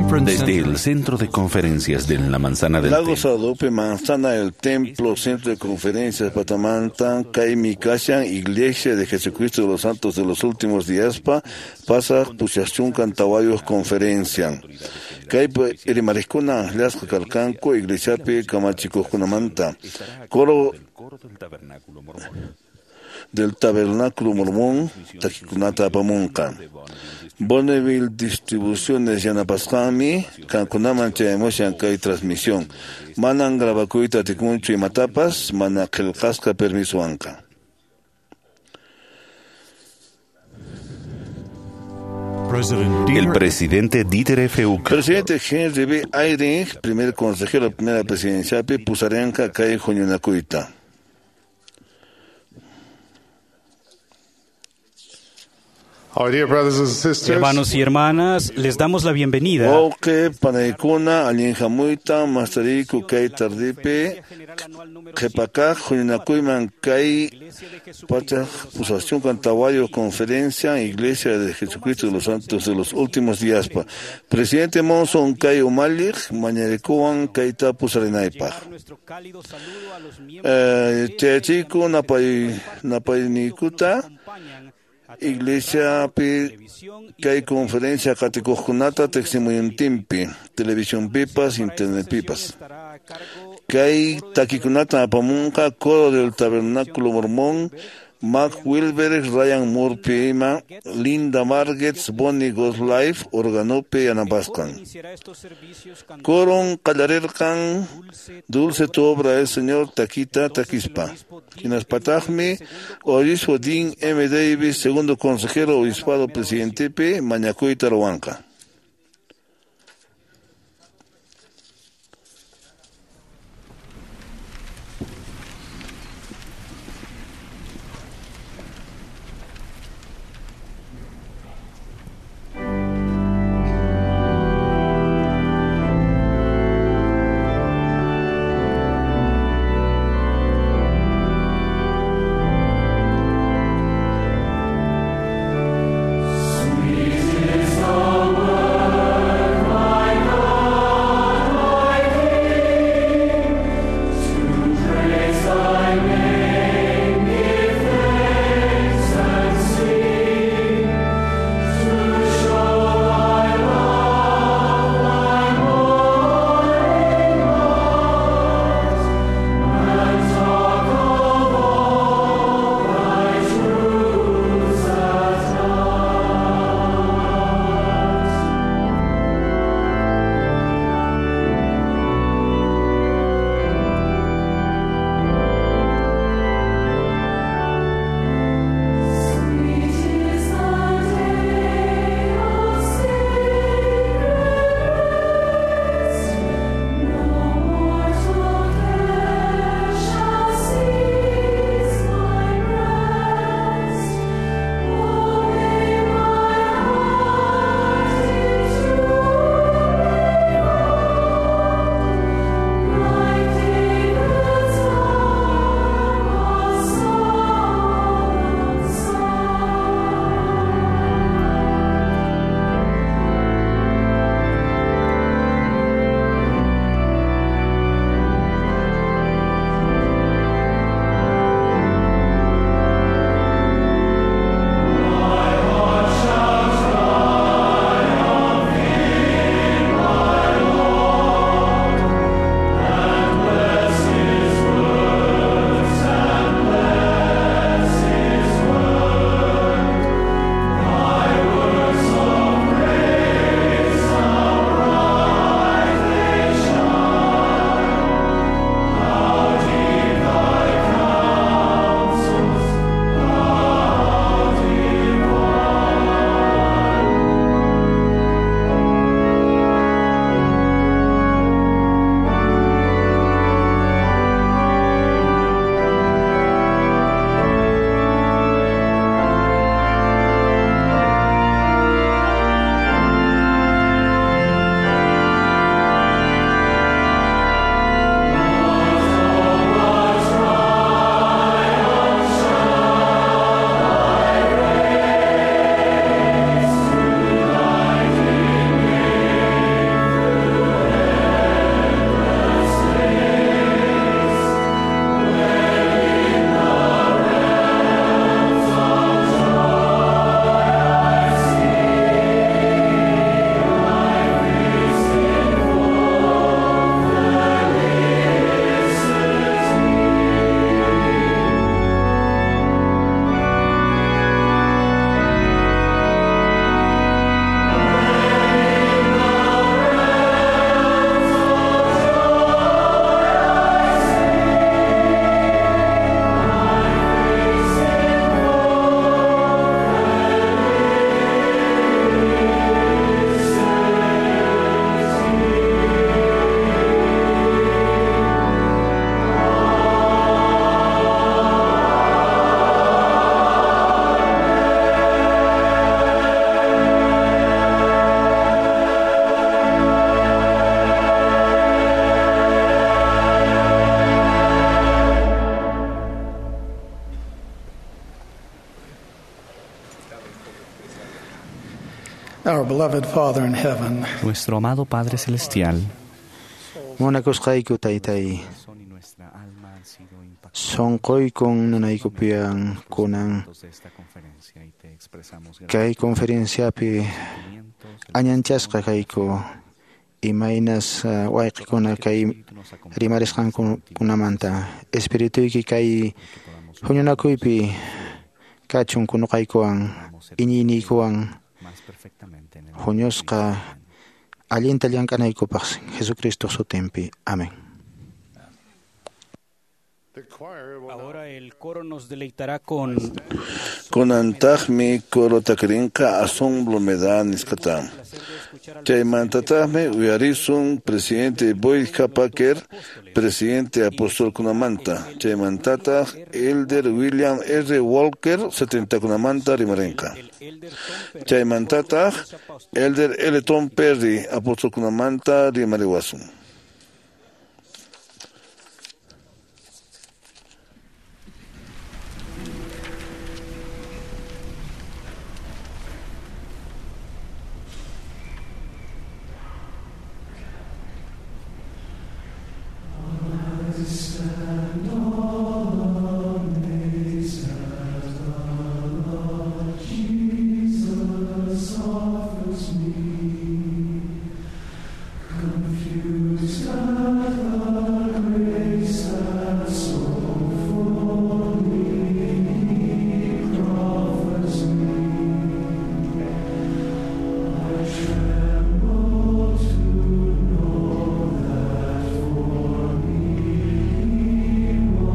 Desde el centro de conferencias de la Manzana del Lago Templo, Sadope, Manzana del Templo, Centro de Conferencias, Patamanta, Kaimi Kashan, Iglesia de Jesucristo de los Santos de los Últimos Días, pasa Puchachun Cantawayos Conferencia. Kaipa Erimariscuna, Lasca Calcanco, Iglesia Pe Camachicoscunamanta. Coro del Tabernáculo Mormón, Taquicunata Pamunca. Bonneville Distribuciones Yanapascami, Cancunaman Chaemoshan Kai Transmisión. Manan Grabacuita Ticmuncho y Matapas, Manakelcasca Permisuanca. el presidente Dieter F. Uck, Presidente Henry B. Eyring, primer consejero de la primera presidencia, Pusarenca Kai Joñunacuita. Hermanos y hermanas, les damos la bienvenida. Oke, Panaikuna, Alienjamuita, Mastariku Kai Tardipe, Jepacá, Joñunacuiman Kai, Pacha, Pusación Cantaguayo, Conferencia, Iglesia de Jesucristo de los Santos de los Últimos Días. Presidente Monson Kai Umalich, Mañarecuan Kai Tapusarenaipa. Teachiku, Napainikuta. Iglesia que hay conferencia Catecojonata, Teximuyuntimpi, Televisión Pipas, Internet Pipas. Que hay Taquicunata Apamunca, Coro del Tabernáculo Mormón, Mac Wilber, Ryan Moore Pima, Linda Margets, Bonnie Ghost Life, Organope y Anapascan. Coron Calarercan, Dulce tu obra el Señor, Taquita, Taquispa. Quienes Patajme, Obispo Dean M. Davis, segundo consejero, Obispado Presidente P. Mañacuy Tarahuanca. Sweet is the Our beloved Father in heaven, Nuestro amado Padre Celestial, Monakusqayku taytay, sonqoykun nanaykupian kunan kay conferenciapi añanchasqa kayku imaynas wayqikuna kay rimarisqankunamanta espirituyki kay huñunakuypi kachun kunuqaykuwan iñiyniykuwan huñusqa allinta llank'anaykupaq Jesucristo sutinpi. Amén. ahora el coro nos deleitará con Kunantaqmi coro takrinqa asombro me da nisqata. Chaymantataqmi uyarisun presidente Boyd K. Packer, presidente apóstol kunamanta. Chaymantataq elder William R. Walker, 70 kunamanta rimarenqa. Chaymantataq elder L. Tom Perry, apóstol kunamanta rimariwasun. Lord.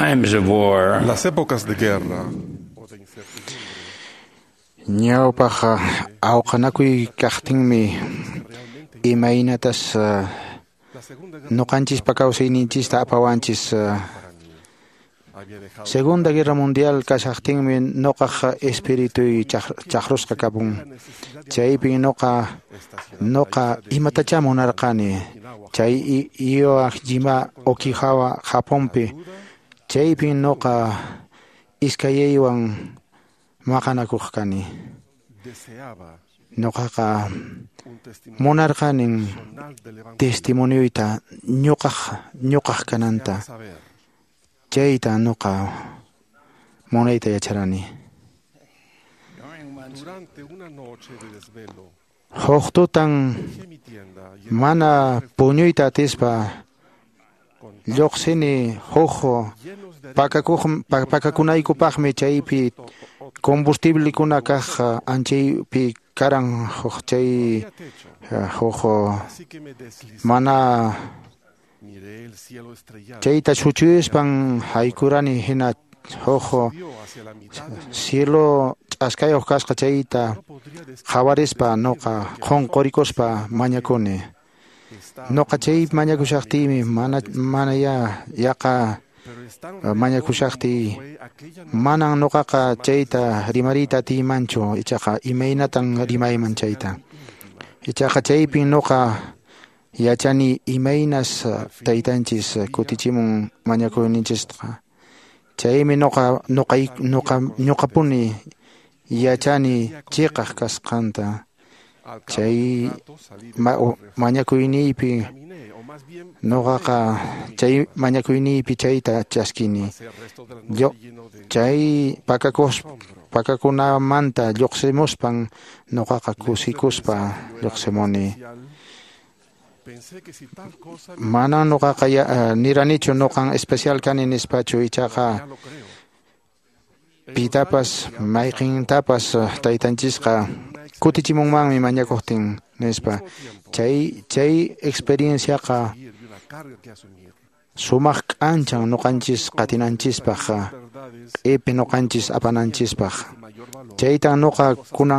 times of war, las épocas de guerra, ñawpaqa awqanakuy kaqtinmi imaynatas nuqanchis kawsayninchista apawanchis. Segunda Guerra Mundial kasaqtinmi nuqaq espirituy chaqrusqa kapun. Chaypi nuqa imatacha munarqani. Chay Iwo Jima Okinawa Japonpi. Chaypi nuqa iskayaywan maqanakuq kani. Nuqaqa munarqanin testimonioyta ñuqaq kananta. Chayta nuqa munayta yacharani. Huk tutan mana puñuyta atispa lluqsini huk pakakunaykupaqmi chaypi combustible kaq anchaypi karan huk chay huk mana chayta shuchuyispan haykurani hina huk cielo ch'askayuq kasqa chayta qawarispa nuqa qunqurikuspa mañakuni. Nuqa chay mañakushaqtiymi mana yaqa mañakushaqtiy manan nuqaqa chayta rimariyta atiymanchu ichaqa imaynatan rimayman chayta. Ichaqa chaypi nuqa yachani imaynas taytanchis kutichimun mañakuyninchista. Chaymi ñuqapuni yachani chiqaq kasqanta. Chay mañakuyniypi nuqaqa chay mañakuyniypi chayta chaskini. Chay pakakunamanta lluqsimuspan nuqaqa kusikuspa lluqsimuni. Mana nuqaqa niranichu nuqan especial kani nispachu ichaqa pitapas mayqintapas taytanchisqa kutichimunmanmi mañakuqtin nispa. Chay experienciaqa sumaq k'anchan nuqanchis qatinanchispaq epi nuqanchis apananchispaq. Chaytan nuqa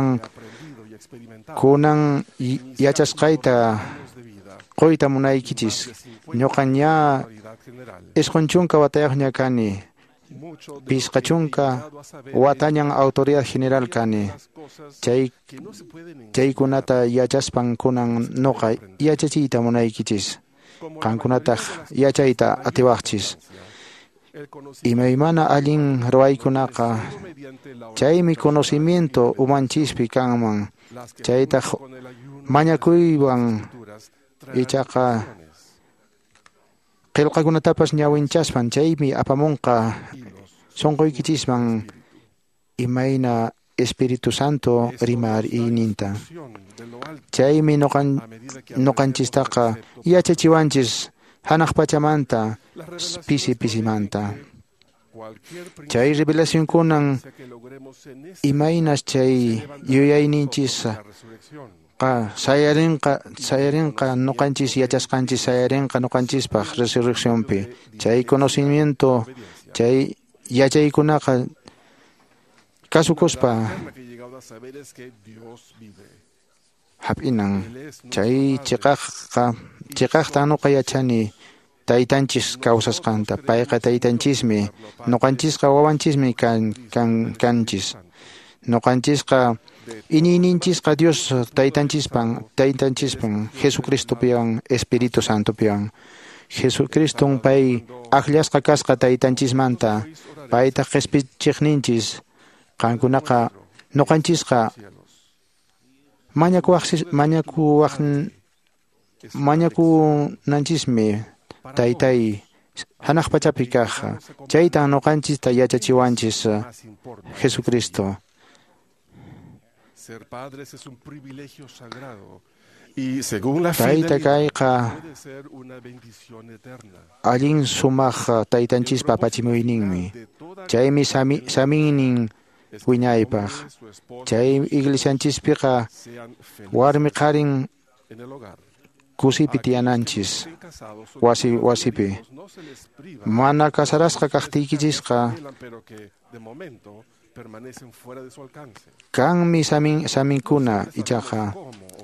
kunan yachasqayta qoyta munaykichis. Ñuqa ña isqunchunka watayaqña kani. Pisqachunka watañan autoridad general kani. Chaykunata yachaspan kunan nuqa yachachiyta munaykichis. Qankunataq yachayta atiwaqchis. Imaymana allin ruwaykunaqa chaymi conocimiento umanchispi kanman. Chaytaq mañakuywan ichaqa qillqakunatapas ñawinchaspan chaymi apamunqa sunquykichisman imayna Espíritu Santo rimariyninta. Chaymi nuqanchistaqa yachachiwanchis hanaq pachamanta pisimanta. Chay revelación kunan imaynas chay yuyayninchis sayarinqa nuqanchis yachasqanchis sayarinqa nuqanchispaq resurreccionpi. Chay conocimiento chay yachaykunaqa kasukuspa hap'inan. Chay chiqaqta nuqa yachani taytanchis kawsasqanta. Payqa taytanchismi. Nuqanchisqa wawanchismi kanchis. Nuqanchisqa iniyninchisqa Dios taytanchispan Jesucristopiwan Espíritu Santopiwan. Jesucriston pay aqllasqa kasqa taytanchismanta. Payta qhispichiqninchis. Qankunaqa nuqanchisqa mañakunanchismi taytay hanaq pachapi kaq. Chayta nuqanchista yachachiwanchis Jesucristo. Ser padres es un privilegio sagrado y según la fidelidad puede ser una bendición eterna. Allin sumaq taytanchispa pachimuyninmi. Chaymi saminnin wiñaypaq. Chay iglesianchispiqa warmi qarin kusipi tiyananchis wasipi. Mana kasarasqa kaqtiykichisqa kanmi saminkuna ichaqa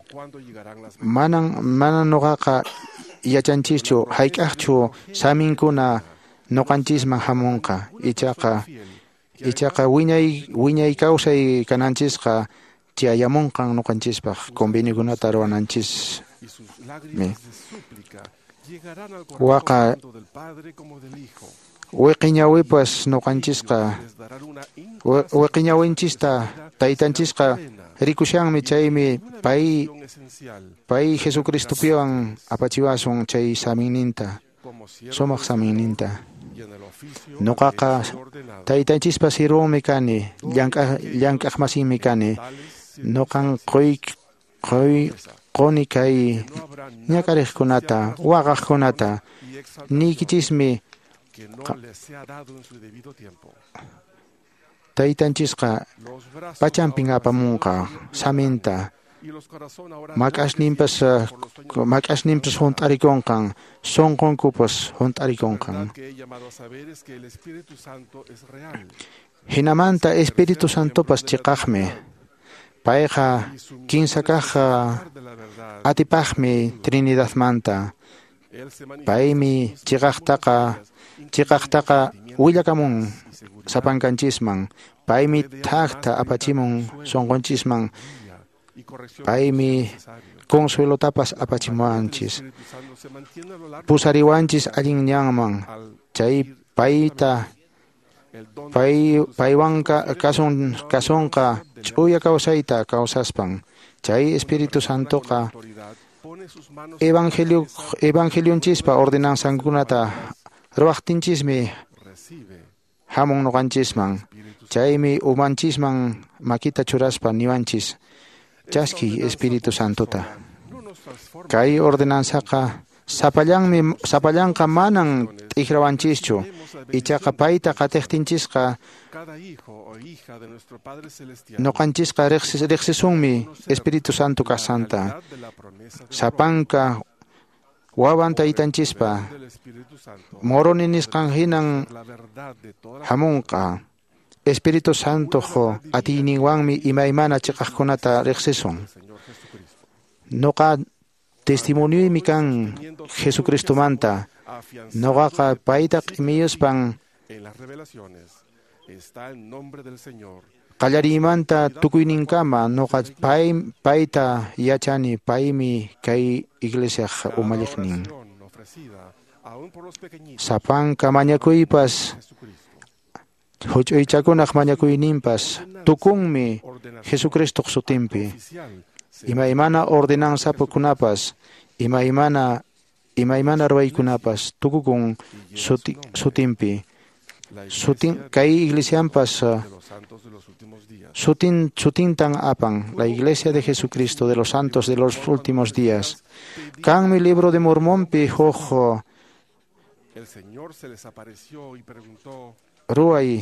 manan nuqaqa yachanchischu hayk'aqchu saminkuna nuqanchisman hamunqa ichaqa wiñay kawsay kananchisqa tiyayamunqan nuqanchispaq conveniokunata ruwananchis waqa wiqiñawipas nuqanchisqa wiqiñawinchista taytanchisqa rikushanmi chaymi pay Jesucristupiwan apachiwasun chay saminninta sumaq saminninta nuqaqa taytanchispa sirunmi kani llank'aq masinmi kani nuqan quni kay ñak'ariqkunata waqaqkunata niykichismi taytanchisqa pachanpin apamunqa saminta mak'ashninpas hunt'arikunqan sunqunkupas hunt'arikunqan hinamanta Espiritu Santopas chiqaqmi payqa kinsa kaq atipaqmi Trinidadmanta paymi chiqaqtaqa willakamun sapankanchisman paymi thaqta apachimun sunqunchisman paymi consuelotapas apachimuwanchis pusariwanchis allin ñanman chay paywanqa kasunqa ch'uya kawsayta kawsaspan chay Espiritu Santoqa evangeliunchispa ordenanzankunata ruwaqtinchismi hamun nuqanchisman chaymi umanchisman makita churaspa niwanchis chaski Espiritu Santota kay ordenanzaqa sapallanqa manan t'ihrawanchischu ichaqa payta qatiqtinchisqa nuqanchisqa riqsisunmi Espiritu Santo kasanta sapanka wawan taytanchispa moroni nisqan hinan hamunqa Espiritu Santo atiyninwanmi imaymana chiqaqkunata riqsisun nuqa testimonioymi kan Jesucristumanta nuqaqa payta q'imiyuspan qallarimanta tukuyninkama nuqa payta yachani paymi kay iglesiaq umalliqnin sapanka mañakuypas huch'uychakunaq mañakuyninpas tukunmi Jesucristuq sutinpi imaymana ordenanzapukunapas imaymana ruwaykunapas tukukun sutinpi kay iglesianpas sutintan apan la Iglesia de Jesucristo de los Santos de los Últimos Días kanmi libro de Mormonpi huq ruway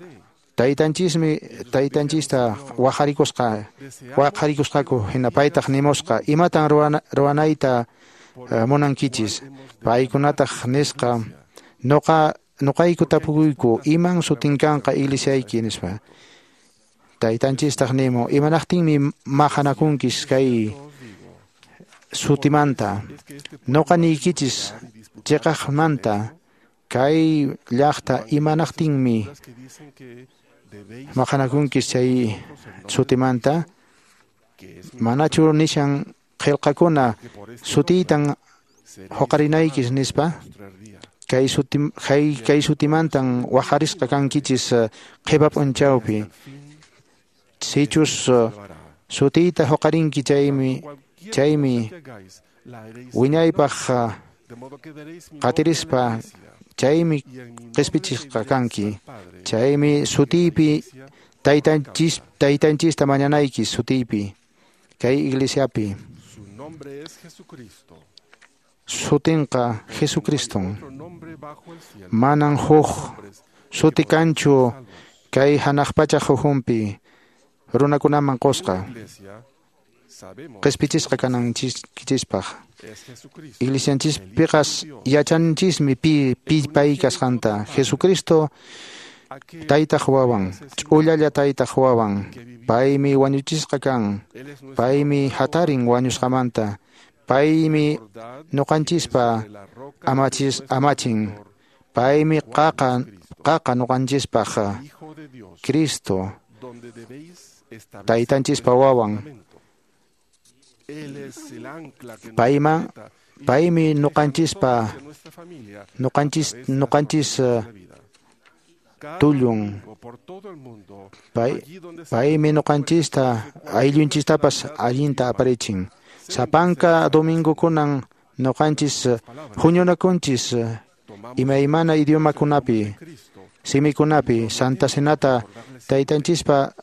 taytanchista waqharikusqaku hina paytaq nimusqa imatan ruwanayta munankichis paykunataq nisqa nuqayku tapukuyku iman sutinkanqa iglesiayki nispa taytanchistaq nimu imanaqtinmi maqanakunkis kay sutimanta nuqa niykichis chiqaqmanta kay llaqta imanaqtinmi maqanakunkis chay sutimanta manachu nishan qillqakuna sutiytan huqarinaykis nispa kay sutimantan waqarisqa kankichis qipa p'unchawpi sichus sutiyta huqarinki chaymi wiñaypaq qatirispa chaymi qispichisqa kanki chaymi sutiypi taytanchista mañanaykis sutiypi kay iglesiapi sutinqa Jesucriston manan huq suti kanchu kay hanaq pachaq hujunpi runakunaman qusqa qespichisqa kananchispaq. es Jesucristo. Iglesianchispiqas yachanchismi pi pay kasqanta. Jesucristo taytaq wawan, ch'ullalla taytaq wawan. Paymi wañuchisqa kan. Paymi hatarin wañusqamanta. Paymi nuqanchispa amachin. Paymi qaqa nuqanchispaq. Hijo de Dios, Cristo donde debéis establecer taytanchispa wawan. fundamento. Él es el ancla que nos Payma sujeta y paymi nuqanchispa de nuestra familia nuqanchis la vida. Cada tullun. domingo por todo el mundo, Pay allí donde se paymi nuqanchista ayllunchistapas allinta aparichin. Sapanka domingo kunan nuqanchis huñunakunchis imaymana idiomakunapi Cristo, simikunapi Santa Senata taytanchispa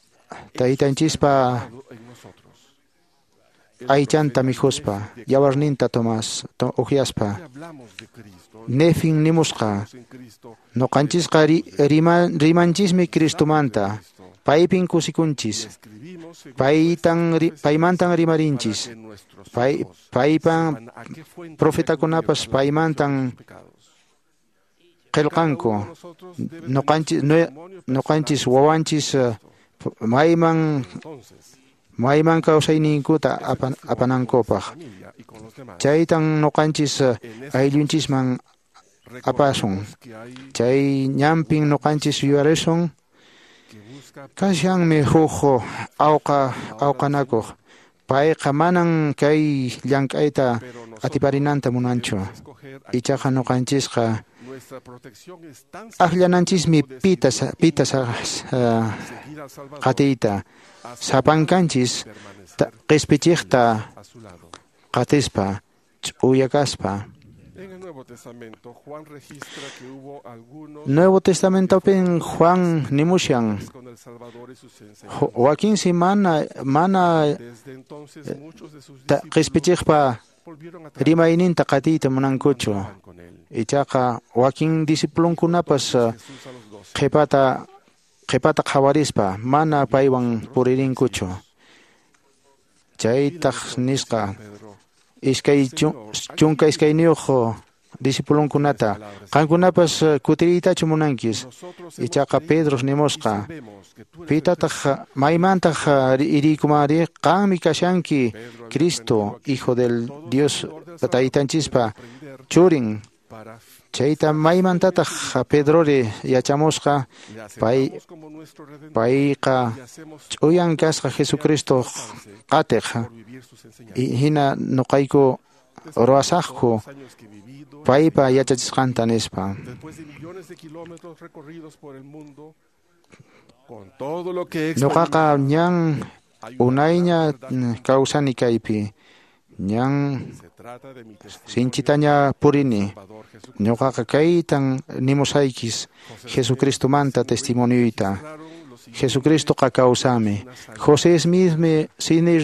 en nosotros. aychanta mijuspa yawarninta ujiaspa Hablamos de Cristo, nefin nimusqa en Cristo, nuqanchisqa rimanchismi Cristumanta paypin kusikunchis escribimos paymantan rimarinchis que nuestros paypan sepan a qué fuente profetakunapas paymantan pecados. qillqanku Nosotros nuqanchis wawanchis entonces, mayman kawsayninkuta apanankupaq familia y con los demás, chaytan nuqanchis ayllunchisman apasun que hay chay ñampin nuqanchis yuyarisun que busca kashanmi huk awqanakuq payqa manan kay llank'ayta atiparinanta munanchu escoger a ichaqa nuqanchisqa nuestra protección es tan aqllananchismi pitas seguir al Salvador, qatiyta sapankanchis qispichiqta a su lado. qatispa ch'uyakaspa. En el Nuevo Testamento, Juan registra que hubo algunos Nuevo Testamentopin Juan nimushan con el Salvador y sus enseñanzas. wakinsi mana Desde entonces, muchos de sus qispichiqpa volvieron a rimayninta qatiyta munankuchu trabajar con él. ichaqa wakin discipulunkunapas Jesús a los 12. qhipata qhawarispa mana paywan puririnkuchu chaytaq nisqa Pedro, chunka iskayniyuq discipulunkunata qankunapas kutiriytachu munankis ichaqa Pedro nimusqa vemos que tú eres pitataq maymantaq iriykumari qanmi kashanki Cristo Hijo del Dios taytanchispa churin para chayta maymantataq Pedrori yachamusqa le pay aceptamos como nuestro Redentor payqa y hacemos ch'uyan kasqa Jesucristo qatiq por vivir sus enseñanzas. hina nuqayku ruwasaqku Los años que he vivido, paypa yachachisqanta nispa después de millones de kilómetros recorridos por el mundo, con todo lo que he nuqaqa experimentado, ñan unayña kawsani kaypi ñan se trata de mi testimonio sinchitaña purini Salvador Jesucristo. ñuqaqa kaytan nimusaykis Jesucristumanta testimoniyuyta Claro, los Jesucristoqa kawsami José Smithmi sini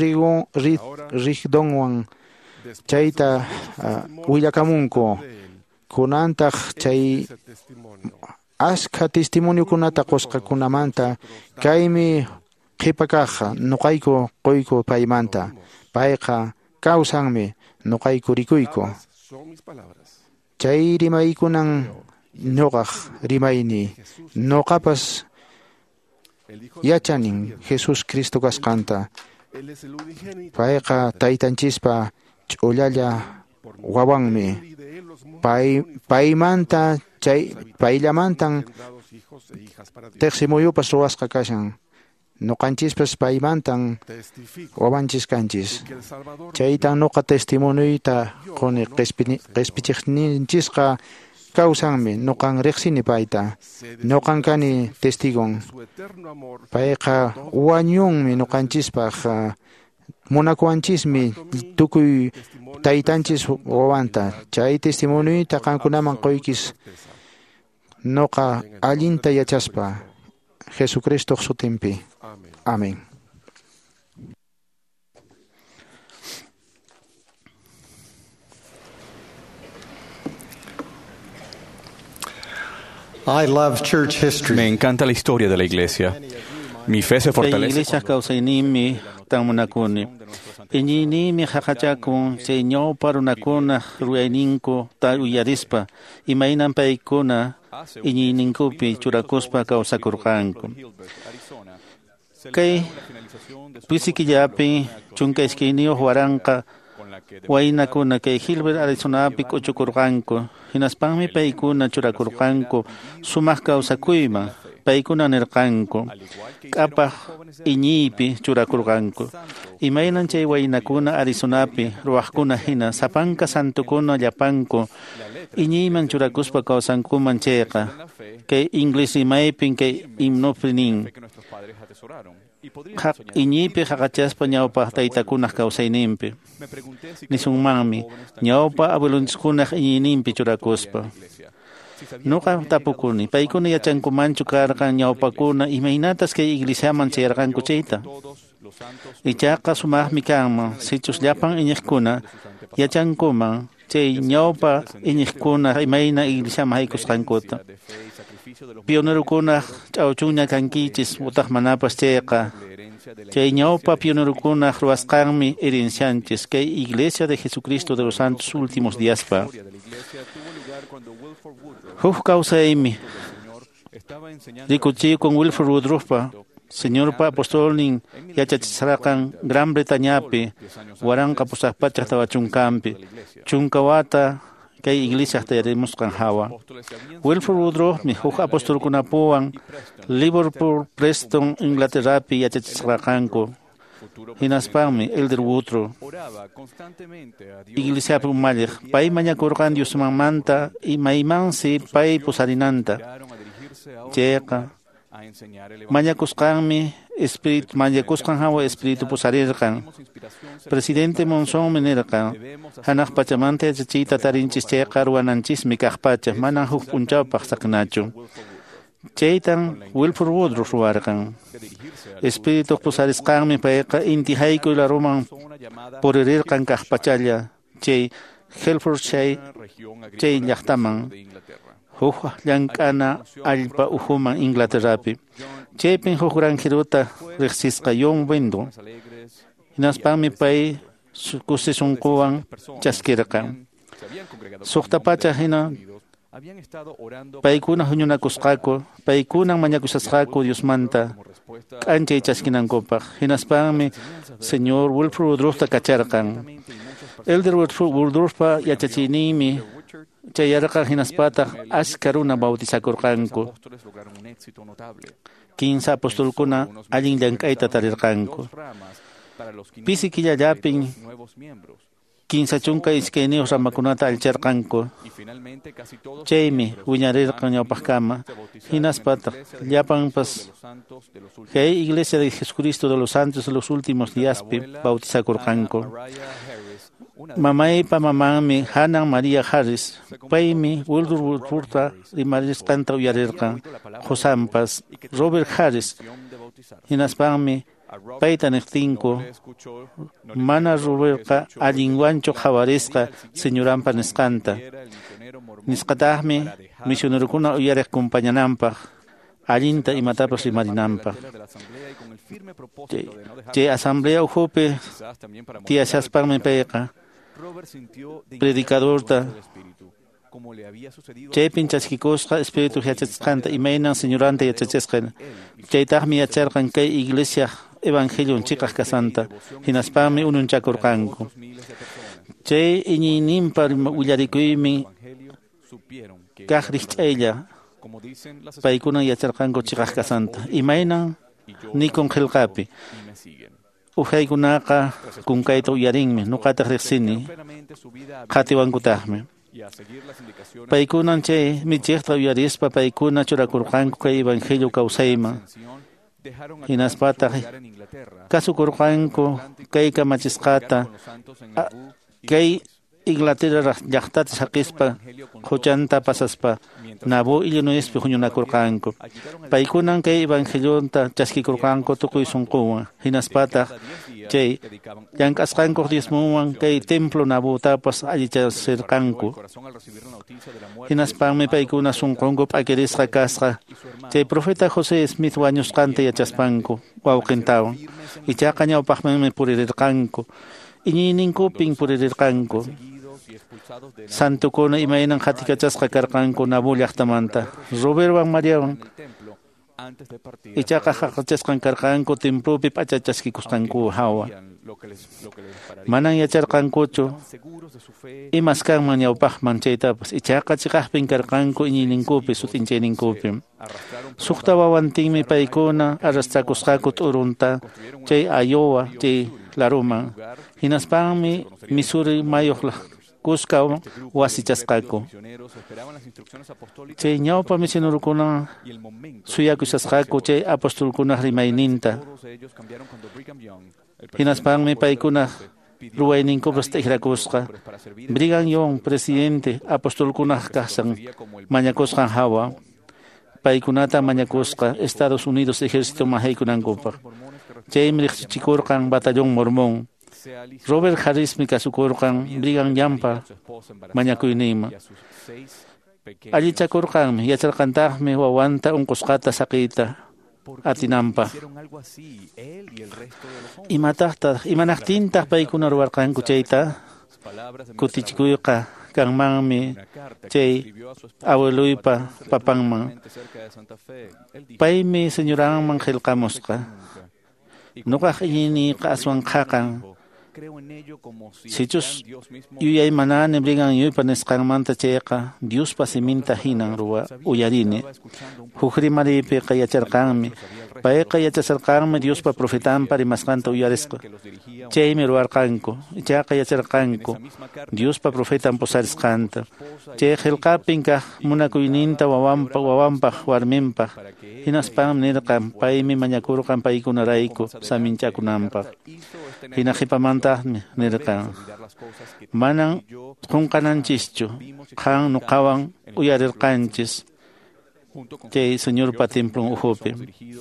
rigdonwan chayta willakamunku kunantaq chay ese testimonio ashka testimoniukunata qusqakunamanta kaymi qhipakaq nuqayku quyku paymanta payqa kawsanmi nuqayku rikuyku son mis palabras. chay rimaykunan ñuqaq rimayni nuqapas El Hijo yachanin Jesús Cristo kasqanta Él es el unigénito payqa taytanchispa ch'ullalla wawanmi y de él los mundos paymanta payllamantan engendrados hijos e hijas para Dios. tiqsimuyupas ruwasqa kashan nuqanchispas paymantan Testifico wawanchis kanchis que el Salvador chaytan nuqa testimoniyta quni qispichiqninchisqa kawsanmi nuqan riqsini payta nuqan kani testigon su eterno amor payqa wañunmi nuqanchispaq munakuwanchismi tukuy taytanchis wawanta chay testimoniyta qankunaman qoykis nuqa allinta yachaspa Jesucristo sutinpi Amén. amén. I love church history. Me encanta la historia de la iglesia. Mi fe se fortalece Iglesia cuando kausaynimi kutan munakuni. Iñinimi haqachakun chay ñawpa runakuna ruyayninku ta uyarispa imaynan paykuna iñiyninkupi churakuspa kawsakurqanku. Kay pisikillapi chunka iskayniyuq waranqa waynakuna kay Hilbert Arizonapi k'uchukurqanku. Hinaspanmi paykuna churakurqanku sumaq kawsakuyman. Paykuna nirqanku k'apaq iñiypi churakurqanku. Imaynan chay waynakuna Arizonapi ruwaqkuna hina sapanka santukuna llapanku iñiyman churakuspa kawsankuman chayqa kay inglés imaypin kay himnupi nin iñiypi haqachaspa ñawpaq taytakunaq kawsayninpi nisunmanmi ñawpa abuelunchikkunaq iñiyninpi churakuspa. Nuqa tapukuni paykuna yachankumanchu karqan ñawpakuna imaynatas kay iglesiaman chayarqanku chayta. Ichaqa sumaqmi kanman sichus llapan iñiqkuna yachankuman chay ñawpa iñiqkuna imayna iglesiaman haykusqankuta. Pionerokunaq ch'awchunña kankichis utaq manapas chayqa chay ñawpa pionerokunaq ruwasqanmi herencianchis kay Iglesia de Jesucristo de los Santos Últimos Díaspa. Huk kawsaymi rikuchiy con Wilford Woodruffpa señorpa apostolnin yachachisarqan Gran Bretañapi waranqa pusaqpachaq tawa chunkampi chunkawata kay iglesiaq tayarimusqan hawa. Wilford Woodruffmi huk apostolkunapuwan Liverpool, Preston, Inglaterrapi yachachisarqanku. Hinaspanmi Elder Woodruff iglesiapi umalliq pay mañakurqan Diosmanmanta imaymansi pay pusarinanta. Chayqa mañakusqanmi espíritu mañakusqan hawa espíritu pusarirqan. Presidente Monzonmi nirqan hanaq pachamanta yachachiyta tarinchis chayqa ruwananchismi kaqpacha manan huk p'unchawpaq saqnachu. Chaytan Wilford Woodruff ruwarqan. Espíritu pusarisqanmi payqa inti haykuylaruman puririrqan kaqpachalla chay Hertfordshire chay llaqtaman huk llank'ana allpa uhuman Inglaterrapi. Chaypin huk granjeruta riqsisqa John Wendell. Hinaspanmi pay kusisunkuwan chaskirqan. Suqtapacha hina paykuna huñunakusqaku paykunan mañakusasqaku Diosmanta k'anchay chaskinankupaq. Hinaspanmi señor Wilford Woodruffta kacharqan. Elder Woodruffpa yachachiyninmi chayarqan hinaspataq ashka runa bautizakurqanku. 15 apostolkuna allin llank'ayta tarirqanku. Pisi killallapin 15 chunka iskayniyuq ramakunata alcharqanku. Chaymi wiñarirqan ñawpaqkama. Hinaspataq llapanpas kay Iglesia de Jesucristo de los Santos de los Últimos Díaspi bautizakurqanku. Mamaypa mamanmi Hannah Maria Harris. Paymi Wilford Woodruffta rimarisqanta uyarirqan. Josampas Robert Harris. Hinaspanmi payta niqtinku mana rurirqa allinwanchu hawarisqa señorampa nisqanta. Nisqataqmi misionerukuna uyariq kumpañananpaq allinta imatapas rimarinanpaq. Chay asamblea uhupi tiyashaspanmi payqa predicadorta chaypin chaskikusqa espíritu yachachisqanta imaynan señoranta yachachisqan. Chaytaqmi yacharqan kay iglesia evangelio chiqaq kasanta hinaspanmi ununchakurqanku. Chay iñiyninpa willarikuymi kaq riqch'aylla paykuna yacharqanku chiqaq kasanta imaynan nikun qillqapi. Ujaykunaqa kunkayta uyarinmi nuqataq riqsini qhatiwankutaqmi. Paykunan chay michiqta uyarispa paykuna churakurqanku kay evangelio kawsayman. Hinaspataq kasukurqanku kay kamachisqata kay Inglaterra llaqtata saqispa quchanta pasaspa nabu Illinoispi huñunakurqanku. Paykunan kay evangelionta chaskikurqanku tukuy sunquwan. Hinaspataq chay llank'asqanku diezmuwan kay templo nabutapas allichasirqanku. Hinaspanmi paykuna sunqunku p'akirisqa kasqa chay profeta José Smith wañusqanta yachaspanku wawqintawan. Ichaqa ñawpaqmanmi puririrqanku. Iñiyninkupin puririrqanku. Santukuna imaynan hatikachasqa karqanku Nabu llaqtamanta. Robertwan Mariawan ichaqa haqachasqan karqanku templopi p'achachaskikusqanku hawa. Manan yacharqankuchu imas kanman ñawpaqman chaytapas. Ichaqa chiqaqpin karqanku iñiyninkupi sutinchayninkupi. Suqta wawantinmi paykuna arrastrakusqaku t'urunta chay Iowa chay Laruman. Hinaspanmi Missouri mayuqlaq Cusco wasichasqaku. Chay ñawpa misionurukuna suyakushasqaku chay apostolkunaq rimayninta. Hinaspanmi paykuna ruwayninkupas tiqrakusqa. Brigham Young presidente apostolkunaq kaqsan mañakusqan hawa. Paykunata mañakusqa Estados Unidos ejército mahaykunankupaq. Chaymi riqsichikurqan batallón mormón. Robert Harrismi kasukurqan Brigham Youngpa mañakuyniyman. Allichakurqanmi yacharqantaqmi wawanta unqusqata saqiyta atinanpaq. Imanaqtintaq paykuna ruwarqanku chayta kutichikuyqa kanmanmi chay abueluypa papanman. Paymi señoranman qillqamusqa. Nuqaq iñiyniqa aswan qhaqan. Sichus yuyay manani Brigham Youngpa nisqanmanta chayqa Diospa siminta hinan ruwa uyarini. Hukri Maripiqa yacharqanmi. Payqa yachasarqanmi Diospa profetanpa rimasqanta uyarisqa. Chaymi ruwarqanku. Ichaqa yacharqanku Diospa profetan pusarisqanta. Chay qillqapin kaq munakuyninta wawanpaq warminpaq. Hinaspam nirqan paymi mañakurqan paykunarayku saminchakunanpaq. Hina qhipamantaqmi nirqan. Manan qunqananchischu. Qan nuqawan uyarirqanchis. Chay señorpa templon uhupi.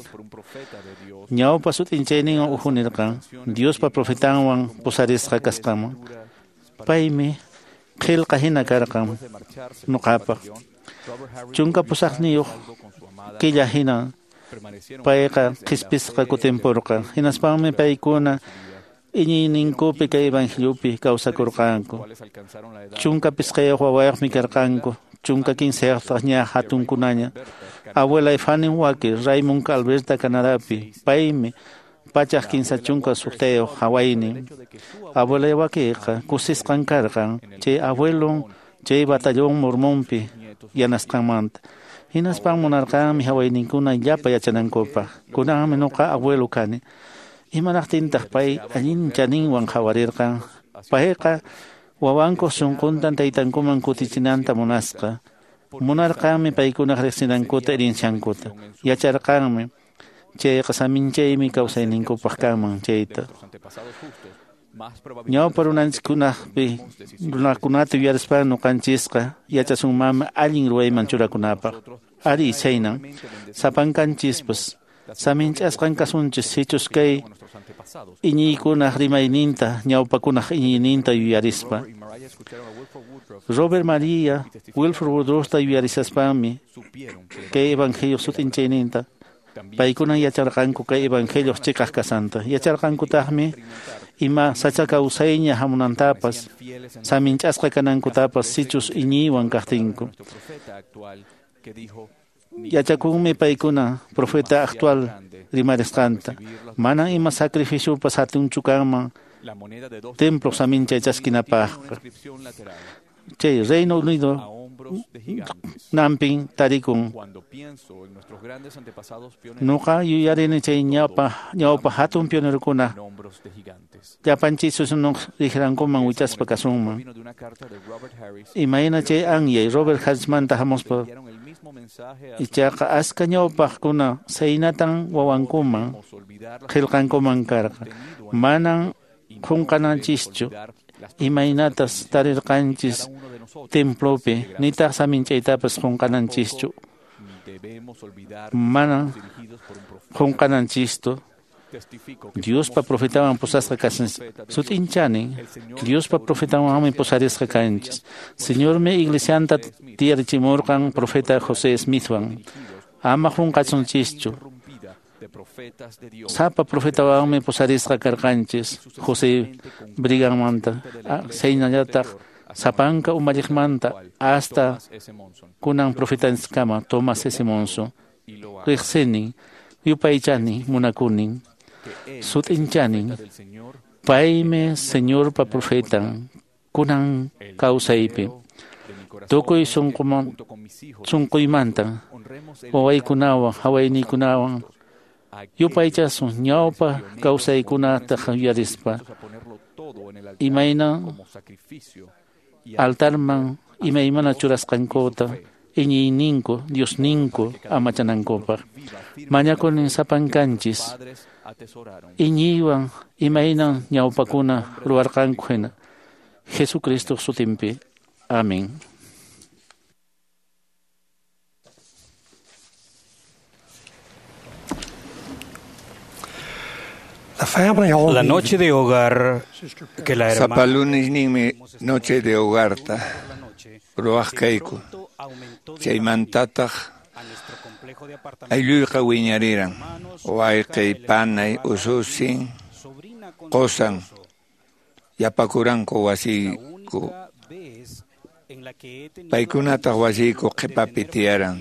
Ñawpa sutinchayninwan uhu nirqan. Diospa profetanwan pusarisqa kasqaman. Paymi qillqa hina karqan nuqapaq. Chunka pusaqniyuq killa hina payqa qispisqa kutimpurqa. Hinaspanmi paykuna iñiyninkupi kay evangeliopi kawsakurqanku. Chunka pisqayuq wawayuqmi karqanku. Chunka 15 hectaq ña hatunkunaña. Abuela Fanny Waki, Raymond Alberta Canadapi. Paymi pachaq 15 chunka suqtayuq hawayni. Abuela Wakiqa kusisqan karqan. Chay abuelon chay batallón mormonpi yanasqanmanta. Hinaspan munarqanmi hawayninkuna llapa yachanankupaq. Kunanmi nuqa abuelo kani. Imanaqtintaq pay allinchaninwan hawarirqan. Payqa wawanku sunquntan taytankuman kutichinanta munasqa. Munarqanmi paykunaq riqsinankuta irinshankuta. Yacharqanmi chayqa saminchaymi kawsayninkupaq kanman chayta. Ñawpa runakunata uyarispan nuqanchisqa yachasunmanmi allin ruwayman churakunapaq. Ari chaynan sapankanchispas saminch'asqan kasunchis sichus kay iñiykunaq rimayninta ñawpakunaq iñiyninta yuyarispa. Robert Maria Wilford Woodruffta yuyarisaspanmi kay evangelio sutinchayninta paykunan yacharqanku kay evangelio chiqaq kasanta. Yacharqankutaqmi ima sachakawsayña hamunantapas saminch'asqa kanankutapas sichus iñiywan kaqtinku. Yachakunmi paykuna profeta actual rimarisqanta. Manan ima sacrificiopas hatunchu kanman templo saminchaychaskinapaqqa. Chay Reino Unido nampin tarikun. Nuqa yuyarini chay ñawpa hatun pionerukuna llapanchisus riqrankuman wichaspa kasunman. Imayna chay anyay Robert Harrismanta hamuspa ichaqa aska ñawpaqkuna saynatan wawankuman qillqankuman karqa. Manan qunqananchischu. Imainatas tarirqanchis templopi nitaq saminchaytapas qunqananchikchu. Mana qunqananchikchu. Dios pa profetaban posasqa kasanchis. Sutinchani Dios pa profetaman posarisqa kanchis. Señor me iglesianta tiyarichimurqan profeta José Smithwan. Ama qunqachunchikchu. Sapa profetawanmi posarisqa karqanchis. José Briganmanta. Seynallataq sapanka umariqmanta hasta kunan profetaskama Tomás S. Monson. Riqsinin yupaychani munakunin. Sutinchanin payme Señor pa profetan kunan kausaypi tukuy sunquymantan wawaykunawan hawayniykunawan yupaychasun ñawpa kawsaykunata yarispa imayna altarman imaymana churasqankota iñiyninku Diosninku amachanankupaq mañakunin sapankanchis iñiywan imaynan ñawpakuna ruwarqanku hina Jesucristo sutinpi. Amén. La noche de hogar que la hermana Zapalunisninmi noche de hogarta ruwaqkayku chaymantataq aylluyqa wiñariran wayqi panay ususin qosan yapakuranku wasiyku paykunataq wasiyku qhipapi tiyaran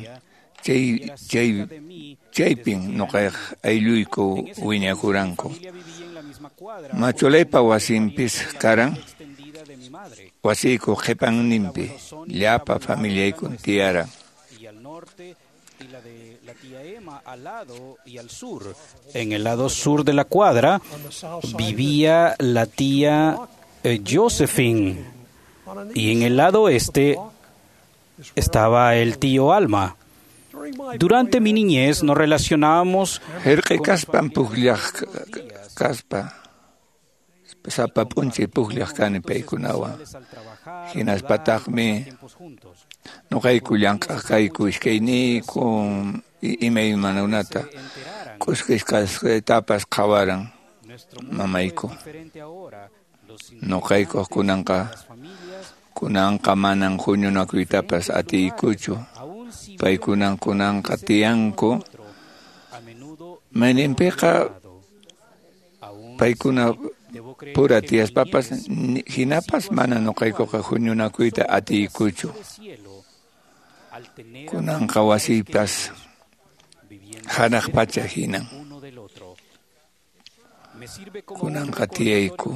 chaypin nuqayq aylluyku wiñakuranku machulaypa wasinpis karan wasiyku qhipanninpi llapa familiaykun tiyaran. En el lado sur de la cuadra vivía la tía Josephine y en el lado este estaba el tío Alma. Durante mi niñez nos relacionábamos sapapunchi puqllaq kani paykunawan hinaspataqmi nuqayku llank'aq kayku ishkayniku imaymanunata kuskisqaytapas qhawaran mamayku nuqayku kunanqa manan huñunakuytapas atiykuchu paykunanqa tiyanku mayninpiqa paykuna pura tiyaspapas hinapas mana nuqaykuqa huñunakuyta atiykuchu kunanqa wasiypas hanaq pacha hinan kunanqa tiyayku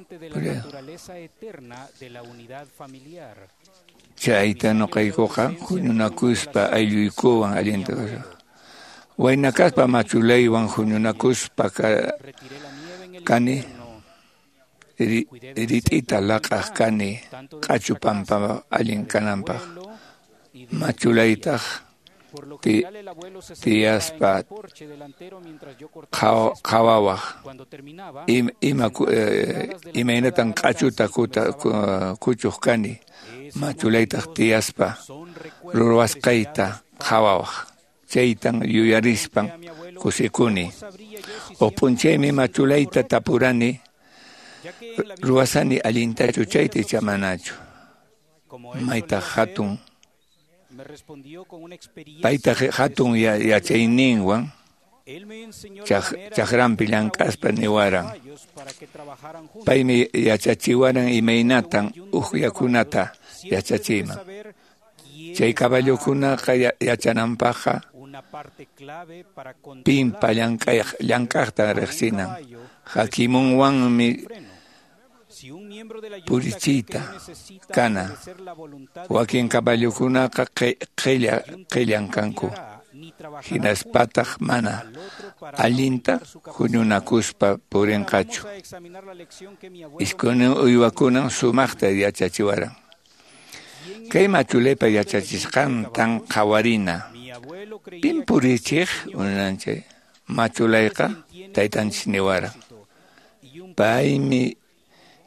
chayta nuqaykuqa huñunakuspa aylluykuwan allinta waynakaspa machulaywan huñunakuspa kani rit'ita laq'aq kani q'achu pampa allin kananpaq machulaytaq tiyaspa qhawawaq imaynatan q'achuta kuchuq kani machulaytaq tiyaspa ruwasqayta qhawawaq chaytan yuyarispan kusikuni upunchaymi machulayta tapurani ruwasani allintachu chayta chamanachu maytaq hatun payta hatun yachayninwan chaqranpi llank'aspa niwaran paymi yachachiwaran imaynatan uqyakunata yachachiyman chay caballukunaqa yachananpaqqa pimpa llank'aqta riqsinan hakimunwanmi purichiyta kana wakin caballukunaqa qillan kanku hinaspataq mana allinta huñunakuspa purinqachu iskunin uywakunan sumaqta yachachiwaran kay machulaypa yachachisqantan qhawarina pin purichiq unanchay machulayqa taytanchik niwaran paymi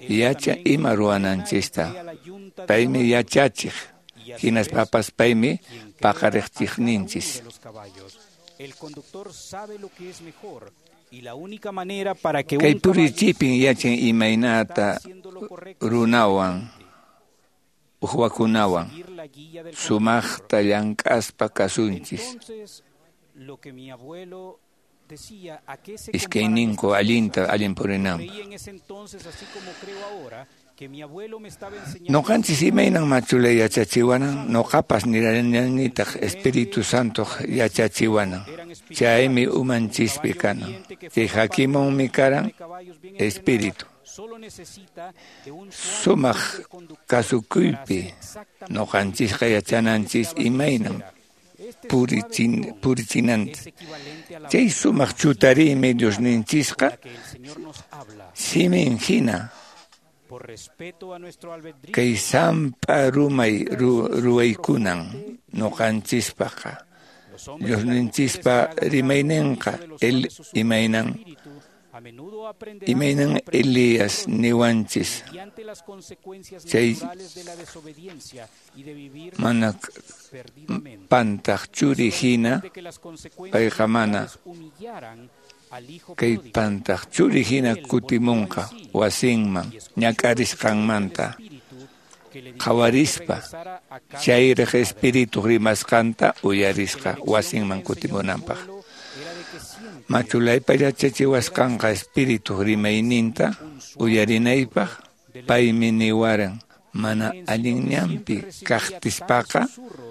yacha ima ruwananchista paymi yachachiq hinas papas paymi paqariqchiqninchis. El conductor sabe lo que es mejor y la única manera para que kay un purichipin yachan imaynata runawan uqwakunawan sumaqta llank'aspa kasunchis. Entonces, lo que mi abuelo decía, ¿a qué se Iskayninku allinta allin purinanpaq. creí en ese entonces, así como creo ahora, que mi abuelo me estaba enseñando? Noqanchis imaynan machulay yachachiwanan, noqapas nirallanitaq Espíritu Santo yachachiwanan. Chaymi umanchispi kanan. Chay hakimunmi karan Espíritu. Solo necesita de un Sumaq kasukuypi noqanchisqa yachananchis imaynan purichinanta. Chay sumaq chutarimi Diosninchisqa simin hina por respeto a nuestro albedrío. kay sampa rumay ruwaykunan noqanchispaqa. Diosninchispa rimaynenqa el imaynan A menudo imaynan Elías niwanchis. y ante las consecuencias Chay naturales de la desobediencia y de vivir mana perdidamente, pantaq churi hina de que las consecuencias payqa mana humillaran al hijo kay pródigo. pantaq churi hina kutimunqa wasinman ñakarisqanmanta qawarispa chayriq espíritu rimasqanta uyarisqa wasinman kutimunanpaq. Machulaypa yachachiwasqanqa espíritu rimayninta uyarinaypaq paymi niwaran mana allinñanpi kaqtispaqa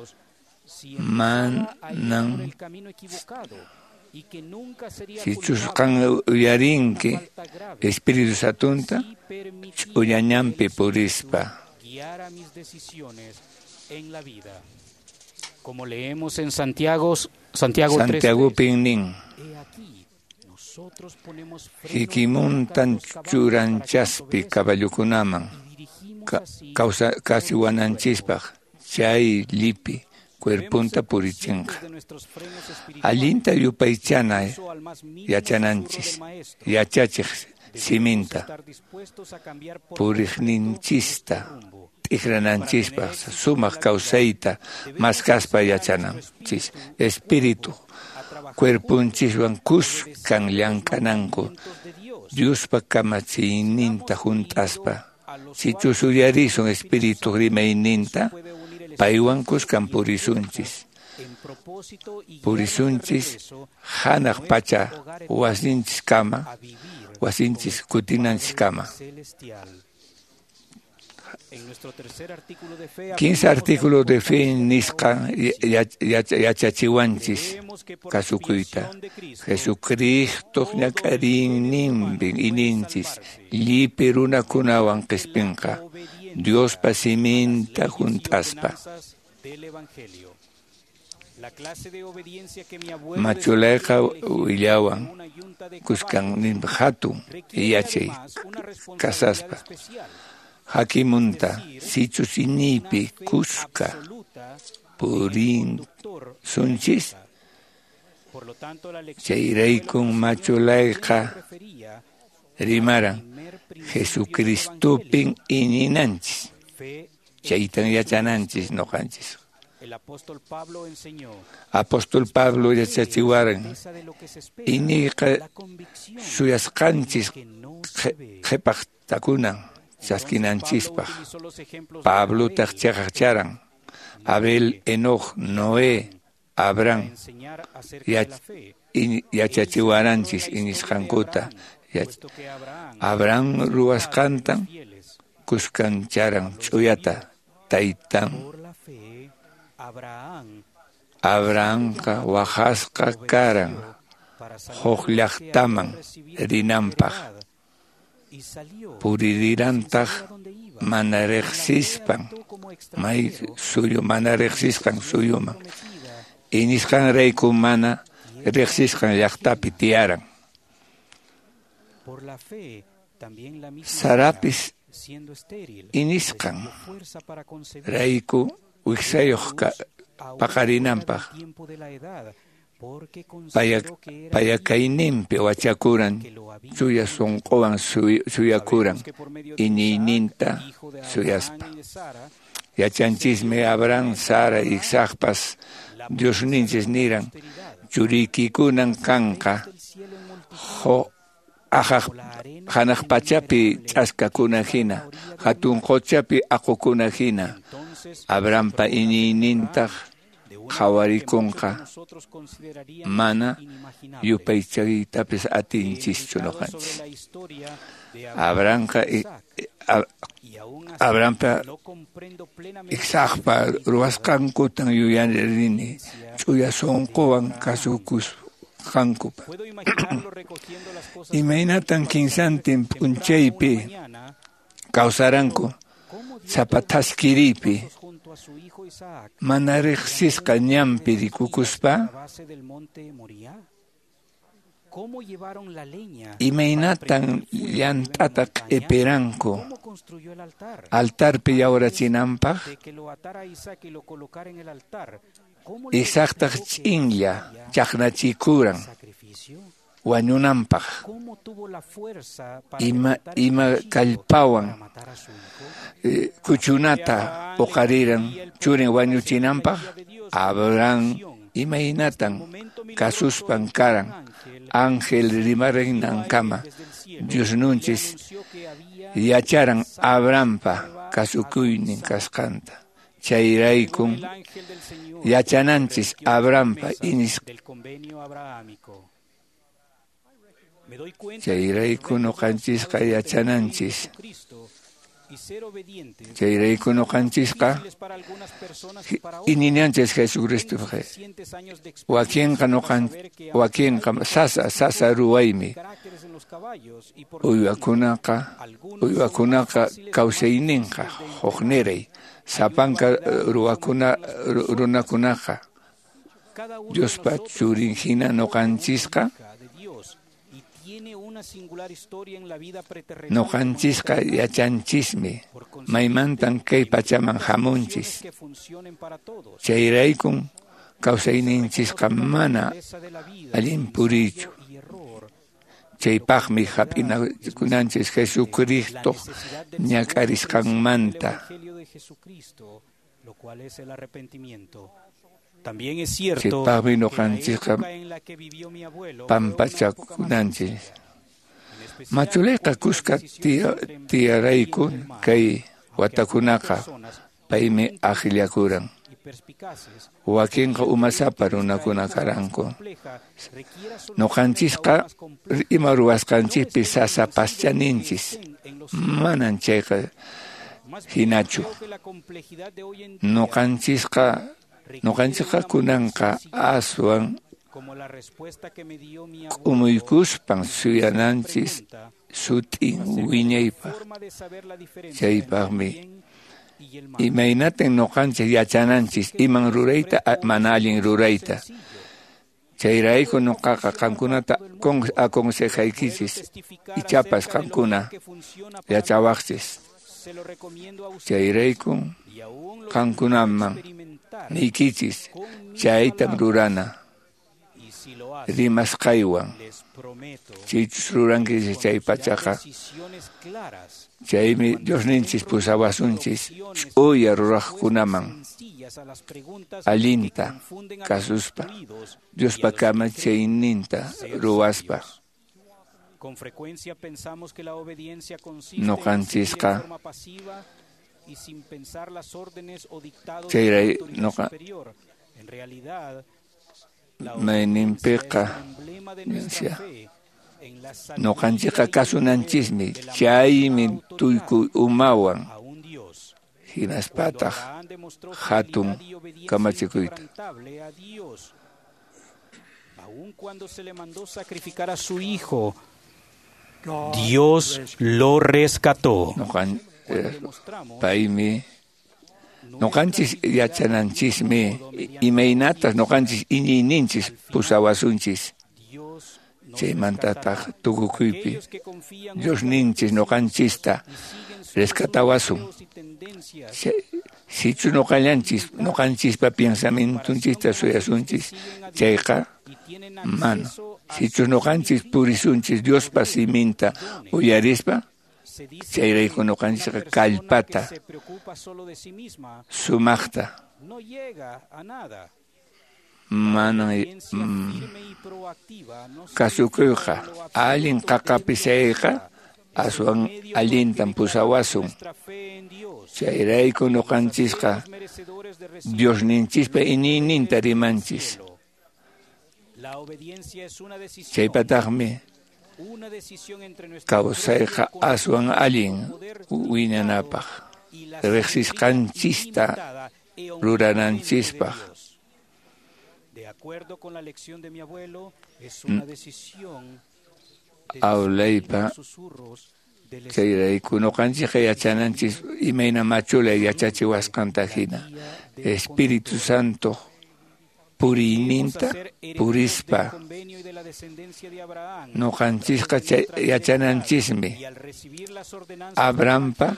manan sichusqan uyarinki Espíritu Santunta uyañanpi purispa. Guiar a mis decisiones en la vida. Como leemos en Santiago 3:3, Pinnin he aquí, nosotros ponemos hikimuntan churanchaspi caballukunaman kawsiwananchispaq chay lipi cuerpunta purichinqa. Allinta yupaychana yachananchis yachachiq siminta puriqninchista t'ikrananchispaq sumaq kawsayta maskaspa yachananchis espíritu cuerpunchiswan kuskan llankananku Diospa kamachiyninta juntaspa sichus uyarisun espíritu rimayninta paywan kuskan purisunchis hanaq pacha wasinchis kama wasinchis kutinanchis kama. 15 artículos de fe nisqa yachachiwanchis kasukuyta Jesucristo ñakarinninpin ininchis llipi runakunawan qispinqa Diospa siminta juntaspa. Machulayqa willawan kuskan hatun yachay kasaspa hakimunta sichus inipi kuska purin sunchis chayraykun machulayqa rimaran Jesucristupin ininanchis chaytan yachananchis noqanchis. Apóstol Pablo yachachiwaran iniqa suyasqanchis qhipaqtakunan chaskinanchispaq Pablo taqchaqcharan Abel, Enoch, Noé, Abraham yachachiwaranchis inisqankuta Abraham ruwasqantan kuskancharan ch'uyata taytan Abrahamqa waqasqa karan huk llaqtaman rinanpaq purirantaq mana riqsispan may suyu mana riqsisqan suyuman inisqanrayku mana riqsisqan llaqtapi tiyaran. Sarapis inisqan rayku wiksayuq paqarinanpaq payakayninpi wachakuran, suya sunquwan suyakuran, iñiyninta suyaspa. Yachanchismi Abraham, Sara, Isaacpas, Dios ninchis niran, churikikunan kanqa, hanaq pachapi ch'askakuna hina, hatun qochapi aqukuna hina, Abrahampa iñiynintaq qhawarikunqa, mana yupaychaytapis atinchischu nuqanchis. Abrahampa Isaacpa ruwasqankutan yuyarini, ch'uya sunquwan kasukusqankupa. Imaynatan kinsantin p'unchaypi kawsaranku, zapataskiripi, mana riqsisqa ñanpi rikukuspa, imaynatan llant'ata q'ipiranku, altarpi yawrachinanpaq, Isaactaq ch'inlla chaqnachikuran wañunanpaq, ima kallpawan kuchunata uqariran churin wañuchinanpaq. Abraham imaynatan kasuspan karan, ángel rimarinnankama Dios nunchis yacharan Abrahampa kasukuynin kasqanta. Chayraykun yachananchis Abrahampa chayrayku nuqanchisqa yachananchis. Chayrayku nuqanchisqa ininanchis Jesucristoqa. Wakinqa sasa ruwaymi. Uywakunaqa kawsayninqa huqniray. Sapanka runakunaqa Diospa churin hina nuqanchisqa. Nuqanchisqa yachanchismi maymantan kay pachaman hamunchis. Chayraykun kawsayninchisqa mana allin purichu. Chaypaqmi hap'inakunanchis Jesucristo ñakarisqanmanta. También es cierto que pampachakunanchis machuleqa kuska tiyaraykun kay watakunaqa paymi aqillakuran. Wakinqa umasapa runakuna karanku. Nuqanchisqa ima ruwasqanchikpi sasa paschaninchis manan chayqa hinachu. Nuqanchikqa kunanqa aswan umuykuspan suyananchis sutin wiñaypaq. Chaypaqmi imaynatin nuqanchik yachananchis iman rurayta mana allin rurayta. Chayrayku nuqaqa qankunata aconsejaykichis ichapas qankuna yachawaqchis. Chayrayku qankunaman nikichis chaytan rurana rimasqaywan. Chaychus rurankichis chay pachaqa. Chaymi Diosninchis pusawasunchis ch'uya ruraqkunaman allinta kasuspa, Diospa kamachayninta ruwaspa. Nuqanchisqa chayray mayninpiqa nuqanchikqa kasunanchismi chaymi tuykuy umawan hinaspataq hatun kamachikuyta. Aun cuando se le mandó sacrificar a su hijo, Dios lo rescató. Paymi nuqanchis yachananchismi imaynatas nuqanchis iñiyninchis pusawasunchis. Chaymantataq tukukuypi Diosninchis nuqanchista rescatawasun. Sichu nuqallanchis nuqanchispa pensamientunchista suyasunchis chayqa Mano, si tú no canchis purisunchis Dios pasiminta uyarispa, chayrayku no canchis kalpata, sumachta. Mano, kasukuyqa, allin qaqapisayqa, aswan allintan pusawasun. Chayrayku no canchisqa, Dios ninchispa inininta rimanchis. Chaypataqmi kawsayqa aswan allin winanapaq, riqsisqanchista rurananchispaq. Awlaypa chayrayku nuqanchikqa yachananchis imayna machula yachachiwasqanta hina. Espíritu Santo puriyninta purispa nuqanchikqa yachananchismi Abrahampa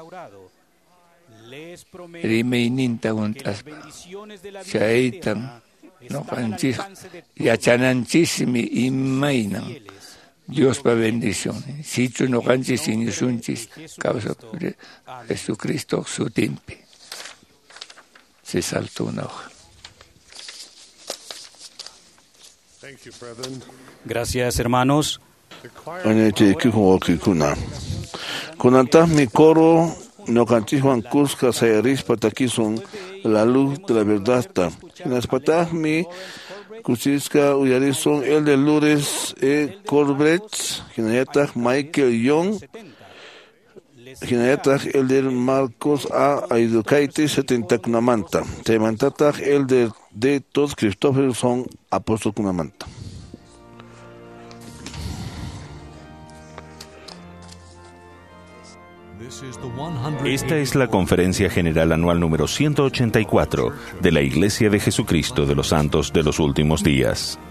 rimayninta unt'aspa. Chaytan nuqanchikqa yachananchismi imaynan Diospa bendición. Sichu nuqanchis iñusunchis causa Jesucristo sutimpi. Se saltó una hoja. Gracias, hermanos. Mi coro no cantis Juan Cusca Sayaris Pataquison, la luz de la verdad. En las patas mi Cusisca Uyarison, el de Lourdes Corbett, Ginayatag Michael Young, Ginayatag el de Marcos A. Aiducaite 70 Kunamanta, Temantatag el de todos Christopher son apóstol Kunamanta. Esta es la Conferencia General Anual número 184 de la Iglesia de Jesucristo de los Santos de los Últimos Días.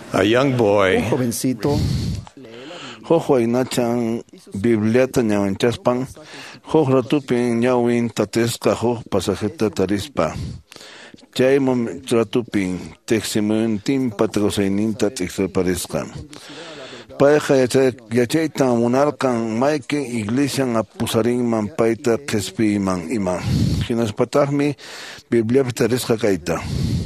A young boy. Un jovencito. Jojo inachan Bibliata ñawanchaspan, joj ratupin ñawin tatesca joj pasajeta tarispa. Chaymom ratupin teximuntin patroceininta texaparesca. Pareja yachaytan munarkan mayke iglesian apusarinman paita kespiman iman. Hinaspataqmi Biblia taresca kaita.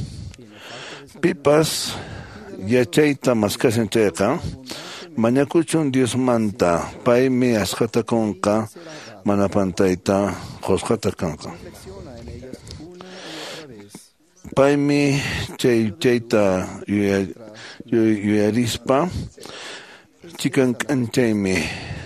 Pipas yachayta maskasen chayqa. Mañakuchun Dios manta, paimi asjata konka, manapantaita, josjata kanka. Paimi chayta yuyarispa, chikan kanchaymi,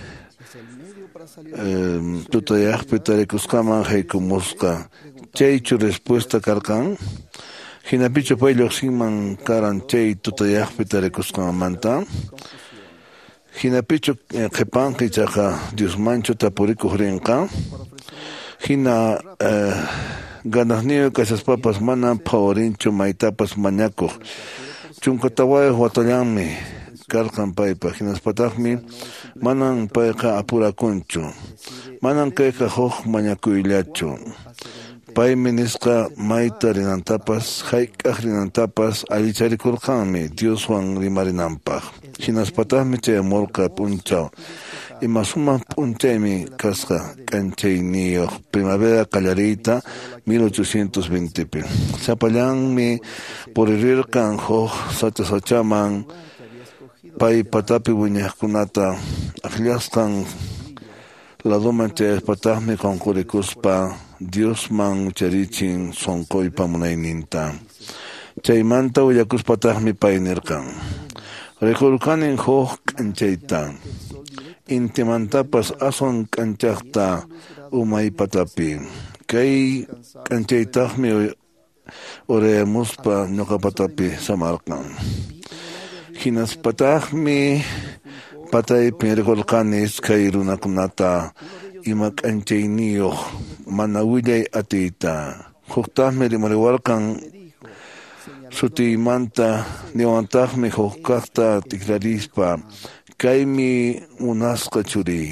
tutayajpi tarikuskaman heikumuska, chaychu respuesta karkan, hinapicho payloxinman karan chay tutayajpi tarikuskaman manta, Hinapicho Jepan Kichaja Dios Mancho Tapurico Rinka Hina Ganasnio Casas Papas Mana Paurincho Maitapas Mañaco Chuncataway Huatayami Karkan Paipa Hinas Patagmi Manan Paika Apura Concho Manan Keika Hoj Mañaco Ilacho Pai Menisca Maita Rinantapas Haik Rinantapas Alicharikurkami Dios Juan Rimarinampa Hinas Patagmi Che Morca Punchao y Masuma Punchemi Casca Canchainio Primavera Callarita 1820 Zapallanmi por el Canjo Sachasachaman Pai Patapi Buñascunata Afiliascan la domanche Patagmi con Curicuspa Dios man ucharichin sonkoy pamunayninta chaymanta uyakus patagmi paynirkan rekurkanin hoj k'anchayta intimantapas ason k'anchaqta umay patapi kay k'anchaytaqmi ureyamuspa ñuqa patapi samarkan hinas patagmi pataypi rekurkanis kay runakunata ima k'anchayniyuq mana willay atiyta huktajmi rimariwarkan sutiymanta niwantaqmi huk kaqta tikrarispa kaymi munasqa churi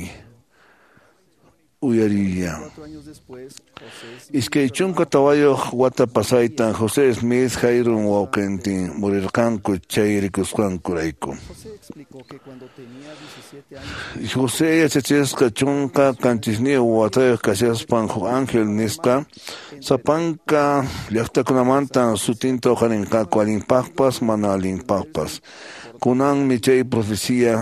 uyarilla iskay chunka tawayuq wata pasaytan José Smith Jairun wawqintin murirqanku chay rikusqankurayku José yachachesqa chunka kanchisniyu watayuq kashaspan huk ángel nisqa sapanka llaqtakunamanta sutinta uqarinqaku allinpaqpas mana allinpaqpas kunanmi chay profecía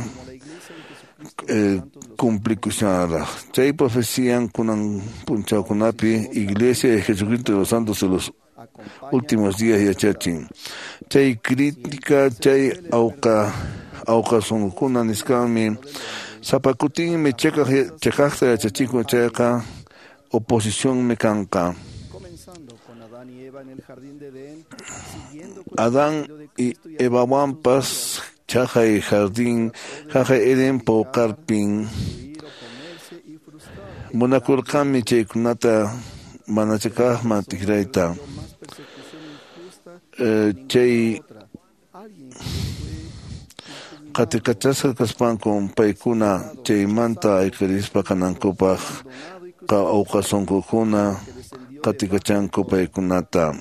cumplikushanraq chay profecían kunan punchawkunapi Iglesia de Jesucristo de los Santos de los últimos días yachachin chay crítica chay awqasungukuna nisqanmi sapakutinmi chaqaqta yachachikun chayqa oposiciónmi kanqa Adán y Evawanpas Chajay Jardín, Jajay Eden Paukarpin, Monakurkami Chaykunata, Manachakahma Tigraita, Chay Katikachasa Kaspankon, Paikuna, Chay Manta, Ikarispa Kanankopaj, Ka Aukasonkokuna, Katikachanko Paikunata.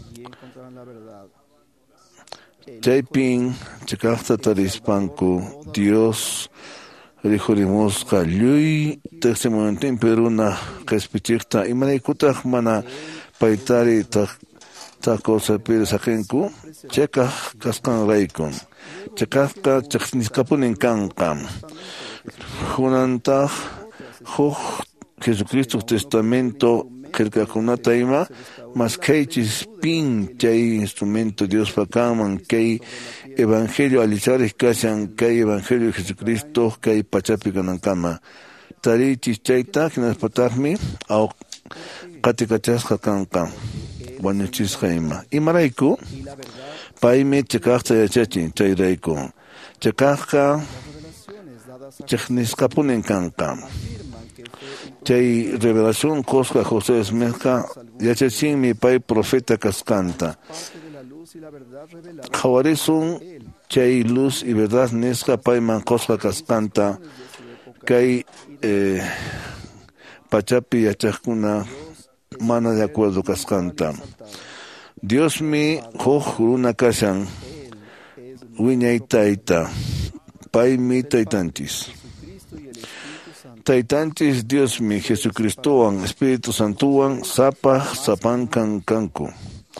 Chaypin chakaqta tarispanku Dios rijurimosqa lluy taqsimuntin Peruna qaspichiqta imanaykutaq mana paytari taqosapiri saqinku chakaq kasqanraykun chakaqqa chaqnisqapunin kanqa hunantaq huk Jesucristo Testamento qillqakunata ima mas kaychis pin chay instrumento Dios pakaman kay evangelio alicharis kashan kay evangelio Jesucristo kay pachapi kanankama tarichis chayta hinaspataqmi aw qatikachasqa kanqa wañuchisqa ima imarayku paymi chakaqta yachachin chayrayku chakaqqa chaqnisqapunin kanqa chay revelación cosca José Smithka yachachinmi pay profeta kasqanta Jawarizun chay luz y verdad nesca paiman cosca cascanta kay pachapi yachakuna mana de acuerdo cascanta. Dios mi runa kashan wiñay taita pai mi taitantis. Taitantis Dios mi Jesucristoan Espíritu Santuan sapan kanku.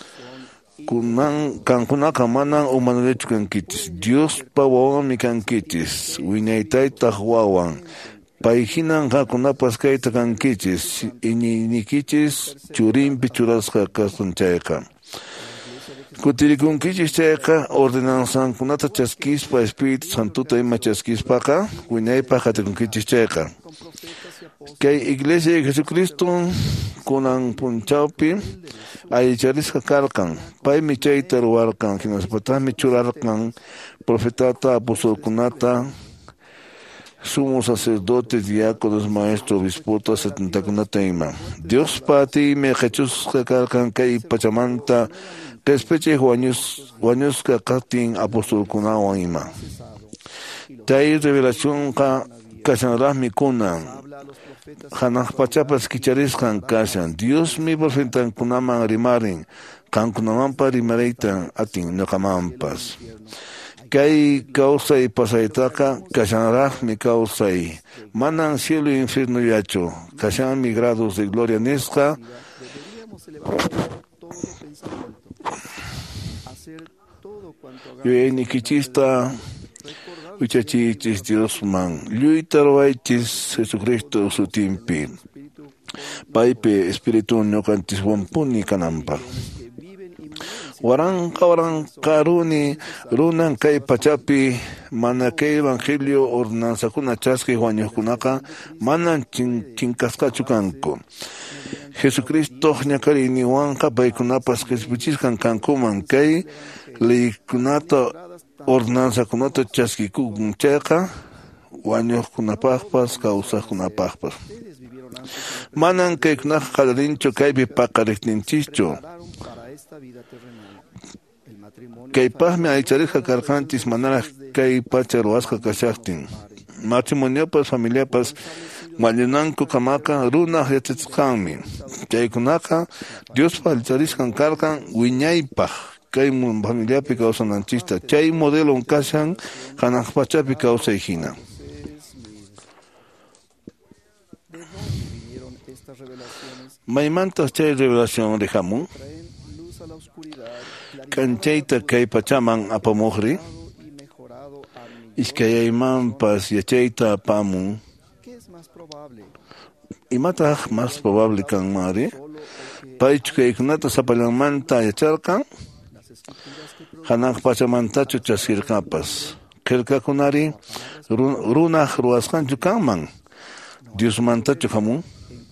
Kankunaka manan umanulechu kankitis. Dios pawawan mi kankitis. Wiñaytayta wawan. Payhinan hakunapas kayta kankitis. Iñinikichis churimpi churasqa kasunchayqa. Kutirikunkichis chayqa ordenanzankunata chaskispa Espíritu Santuta ima chaskispaqa wiñaypa hatikunkichis chayqa. Kay Iglesia de Jesucristo kunan punchawpi aycharisqa karqan. Paymi chayta ruwarqan, hinaspataqmi churarqan profetata, apostolkunata, sumos sacerdotes, diáconos, maestros, obispotas, setentakunata ima. Dios patimi Jesúsqa karqan kay pachamanta kespeche wañusqa katin apostolkunawan ima. Tay revelacionqa kashanraqmi kunan. Hanaq pachapas kicharisqan kashan. Dios mi profetankunaman rimarin, kankunamanpa rimaraytan atin nuqamanpas. Kay kawsay pasaytaqa kashanraqmi kawsay. Manan cielo e infierno yachu. Kashanmi grados de gloria nisqa. Yoyaynikichista uchachichis Dios man. Lluytarwaychis Jesucristo sutimpi. Paype Espíritu ñuqanchis wampuni kananpaq. Waranqa runi runan kay pachapi mana kay evangelio ordenanzakuna chaskiq wañuqkunaqa manan chinkasqachu kanku. Jesucristo ñakariniwanqa paykunapas qhispichisqan kankuman kay leykunata ordenanzakunata chaskikun chayqa wañuqkunapaqpas kawsaqkunapaqpas. Manan kaykunaqa qalarinchu kaypi paqariqninchischu. Kaypaqmi aycharisqa karqanchis manaraq kay pacha ruwasqa kashaqtin. Matrimoniopas familiapas wañunanku kamaqa runaq yachachisqanmi. Chaykunaqa Diospa aycharisqan karqan wiñaypaq kay familiapi kawsananchista. Chay modelon kashan hanaq pachapi kawsay hina. Maymantas chay revelación rihamun? Kanchayta kay pachaman apamuqri? Iskayaymanpas yachayta apamun? Imataq más probable kanmari? Paychu kaykunata sapallanmanta yacharqan? Hanaq pachamantachu chaskirqapas. Qillqakunari runaq ruwasqanchu kanman. Diosmantachu hamun?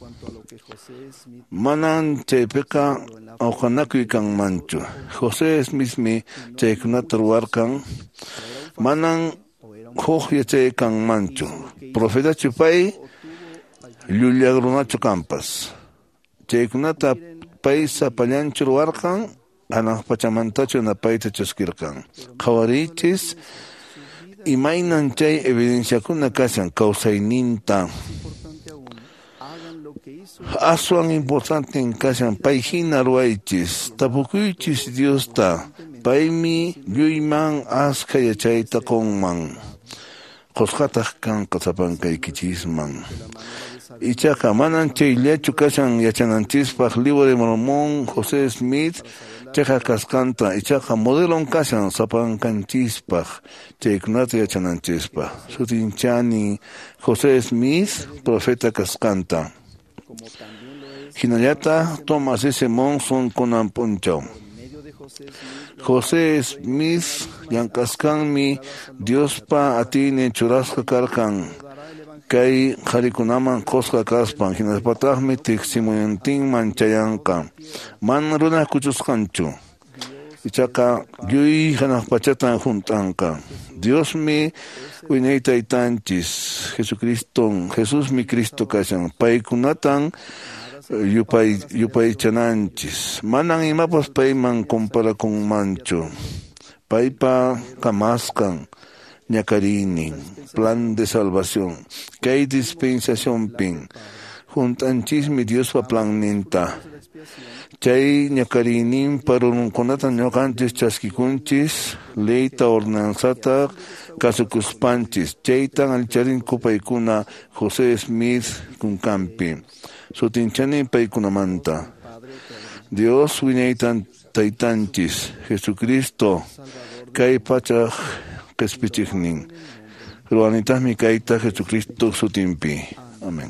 Manan chaypiqa awqanakuy kanmanchu. José mismi chaykunata ruwarqan. Manan huk yachay kanmanchu. Profetachu pay llullarunachu kanpas. Chaykunata pay sapallanchu ruwarqan. Hanaq pachamantachu napayta chaskirqan. Qhawarichis imaynan chay evidenciakuna kashan kawsayninta. Aswan importante kashan payhina ruwaychis. Tapukuychis Diosta. Paymi lluyman askha yachayta qunman. Qusqataq kanqa sapankaykichisman. Ichaqa manan chayllachu kashan yachananchispaq libro de Mormón José Smith chayqa kasqanta ichaqa modelon kashan sapankanchispaq chaykunata yachananchispaq. Sutinchani José Smith profeta kasqanta. Hinallata Thomas S. Monson kunan punchaw. José Smith llank'asqanmi Diospa atini churasqa karqan. Kay qharikunaman qusqa kaspan hinaspataqmi tiqsimuyantinman chayanqa. Mana runa kuchusqanchu. Ichaqa lluy hanaq pachatan hunt'anqa. Diosmi wiñaytaytanchis Jesusmi Cristo kashan. Paykunatan yupay chananchis. Manan imapas payman compara con mancho. Paypa kamaskan ñakarinin, plan de salvación. Kay dispensación pin. Juntanchismi Diospa plan ninta. Chay ñakarinin parunkunata ñoqanchis chaskikunchis, leyta ordenanzata kasukuspanchis. Chaytan alcharin paykuna José Smith kunkampi. Sutinchani paykunamanta. Dios wiñaytan taytanchis, Jesucristo, kay pachaq qespichiqnin. Ruanitaqmi kayta Jesucristo sutinpi. Amén.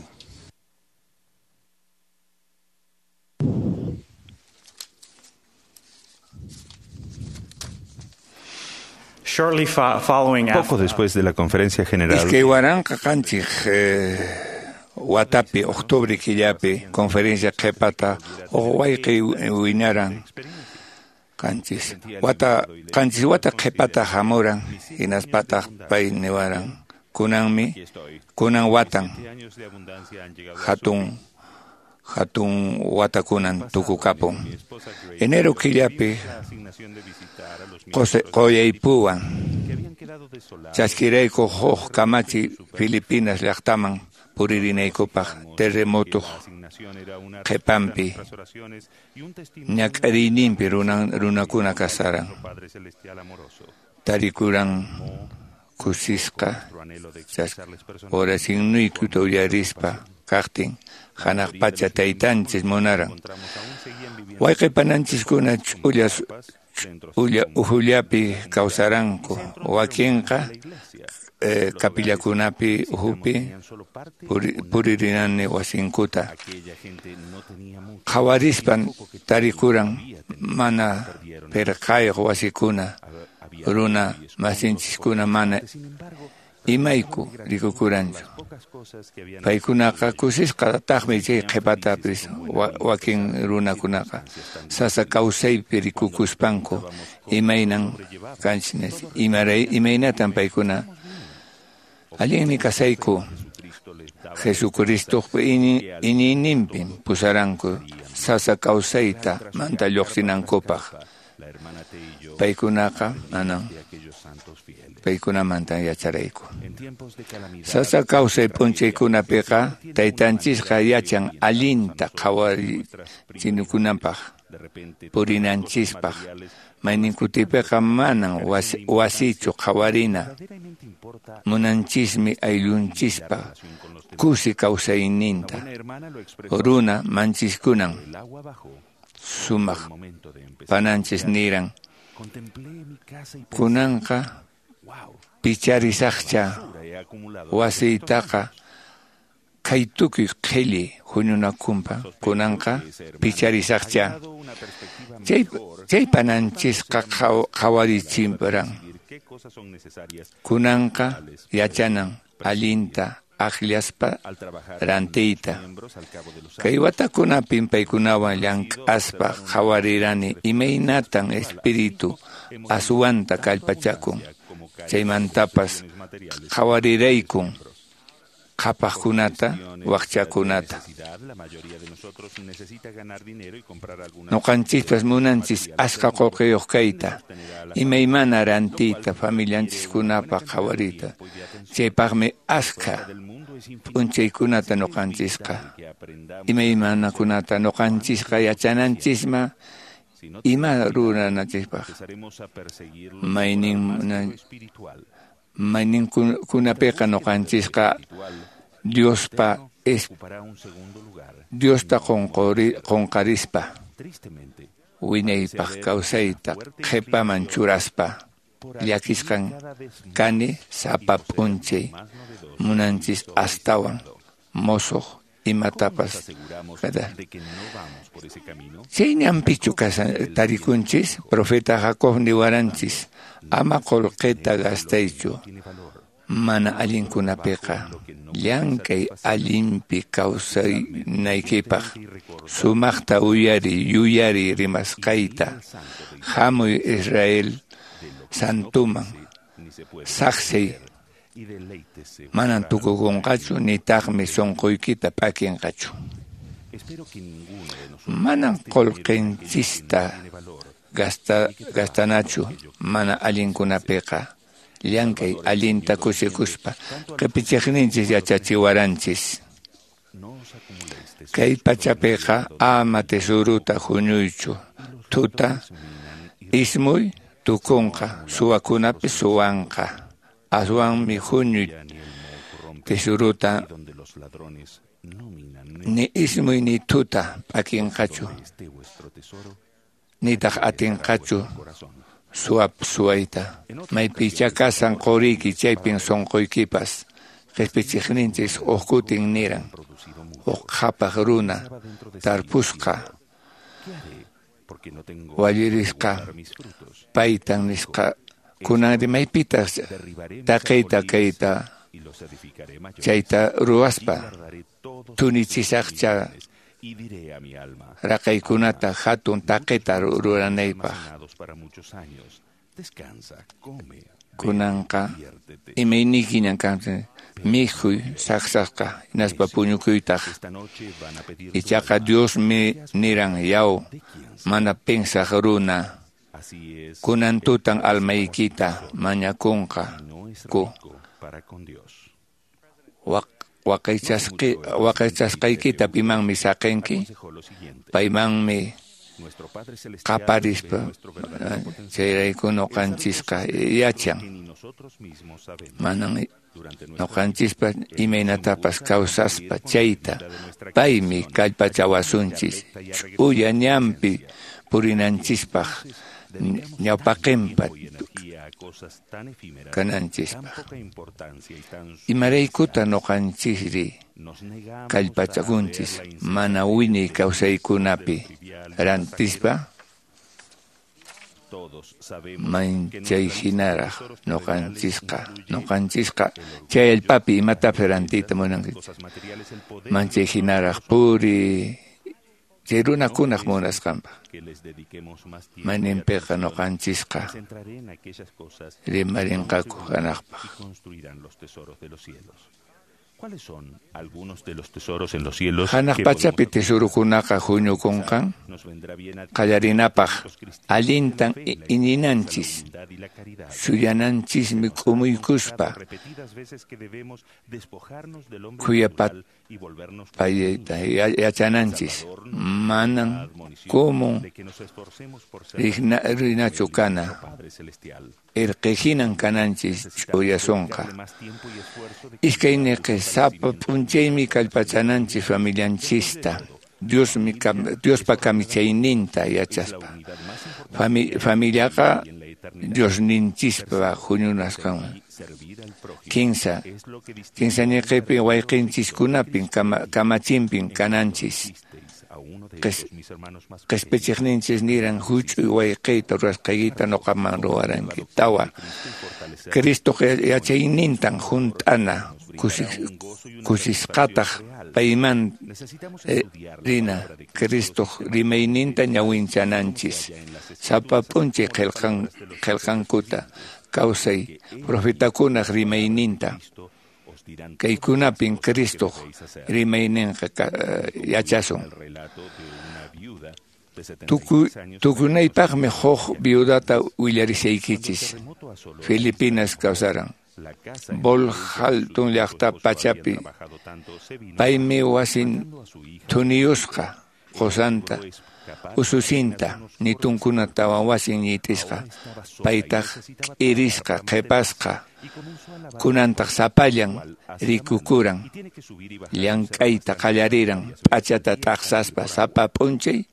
Poco después de la conferencia general, Watapi, octubre killapi, conferencia qhipata, wayqi winaran, kanchis wata qhipata hamuran, hinaspataq pay niwaran, kunan watan, hatun watakunan tukukapun. Enero killapi, qoyaypuwan, chaskirayku huk kamachi Filipinas llaqtaman puririneykupaq terremoto qhipampi ñak'arininpi runakuna kasaran tarikuran kusisqa orasinnikuyta uyarispa kaqtin hanaq pacha taytanchis munaran wayqipananchiskuna uhullapi kawsaranku wakinqa kapillakunapi uhupi puririnani wasinkuta qhawarispan tarikuran mana perqayuq wasikuna runa masinchiskuna mana imayku rikukuranchu paykunaqa kusisqataqmi chay qhipatapis wakin runakunaqa sasa kawsaypi rikukuspanku imaynan kanchnes imaynatan paykuna allinmi kasayku Jesucristoqpi inininpi pusaranku sasa kawsayta manta lluqsinankupaq paykunaqa manan paykunamanta yacharayku sasa kawsay p'unchaykunapiqa taytanchisqa yachan allinta qhawarichinukunapaq purinanchispaq mayninkutipiqa manan wasichu qhawarina munanchismi ayllunchispaq kusi kawsayninta runa manchiskunan sumaq pananchis niran kunanqa picharisaqcha wasiytaqa kaytukuy qhilli huñunakunpa kunanqa picharisaqcha chay pananchisqa qhawarichimparan kunanqa yachanan allinta aqllaspa rantiyta kay watakunapin paykunawan llank'aspa qhawarirani imaynatan espiritu aswanta kallpachakun chaymantapas qhawariraykun qhapaqkunata waqchakunata nuqanchispas munanchis asqa qullqiyuq kayta imaymana rantiyta familianchiskunapaq qhawarita chaypaqmi asqa p'unchaykunata nuqanchisqa imaymanakunata nuqanchisqa yachananchisma ima ruranachishpaq mayninkunapiqa nuqanchisqa Diosta qonqarispa winaypaq kawsayta qhipaman churaspa llakisqan kani sapa p'unchay munanchis astawan mosuq imatapas kada chaynampichu tarikunchis profeta Jacob niwaranchis ama qolqeta gastaychu mana allinkunapiqa llankay allinpi kawsaynaykipaq sumaqta yuyari rimasqayta hamuy Israel santuman saqsay manan tukukunqachu nitaqmi sunquykita pakinqachu Manan kolqinchista gastanachu mana allinkunapiqa llankay allinta kushikuspa qipichiqninchis yachachiwaranchis. Kay pachapiqa ama tesoruta huñuychu tuta ismuy tukunqa suwakunapi suwanqa aswanmi huñuy tesoruta ni ismuy ni tuta p'akinqachu nitaq atinqachu suwayta maypicha kasan quriyki chaypin sunquykipas qispichiqninchis uqkutin niran uqhapaq runa tarpusqa wallirisqa paytan nisqa kunan maypitas taqayta kayta chayta ruwaspa tunichisaqcha raqaykunata hatun taqita ruranaypaq kunanqa imayniki ñanqanchis mijuy saqsasqa hinaspa puñukuytaq ichaqa Dios mi niran yaw mana pensaq runa kunan tutan almaykita mañakunqa ku waqaychasqaykita pimanmi saqinki paymanmi qaparispa chayrayku ñuqanchisqa yachan manan ñuqanchispa imaynatapas kawsaspa chayta paymi kallpachawasunchis ch'uya ñanpi purinanchispaq ñawpaqinpa kananchispaq imaraykuta ñuqanchisri kallpachakunchis mana wiñay kawsaykunapi rantispa manchay hinaraq ñuqanchisqa chay allpapi imatapi rantiyta munankichik manchay hinaraq puri chay runakunaq munasqanpaq mayninpiqa ñuqanchisqa rimarinqaku hanaqpaq. ¿Cuáles son algunos de los tesoros en los cielos? Hanaq pachapi tesorukunaqa huñukunqan qallarinapaq allintan iñinanchis suyananchismi q'umuykuspa khuyapayta yachananchis manan kumun rinachu kana irqihinan kananchis ch'uyasunqa iskayniqi sapa p'unchaymi kallpachananchis familianchista Diospa kamichayninta yachaspa familiaqa Diosninchispa huñunasqan kinsañiqipi wayqinchiskunapin kamachinpin kananchis qhispichiqninchis niran huch'uy wayqiyta rurasqaykita ñuqaman ruwaranki tawa Cristo yachaynintan hunt'ana kusisqataq payman rina Cristo rimayninta ñawinchananchis sapa p'unchay qillqankuta kawsay profetakunaq rimayninta kaykunapin Cristo rimayninqa yachasun tukunaypaqmi huk viudata willarisaykichis Filipinas kawsaran Bolhaltun llaqta pachapi paymi wasin tuniyusqa qusanta ususinta nitunkunata wasin ñitisqa paytaq k'irisqa qhipasqa kunantaq sapallan rikukuran llank'ayta qallariran p'achata taqsaspa sapa p'unchay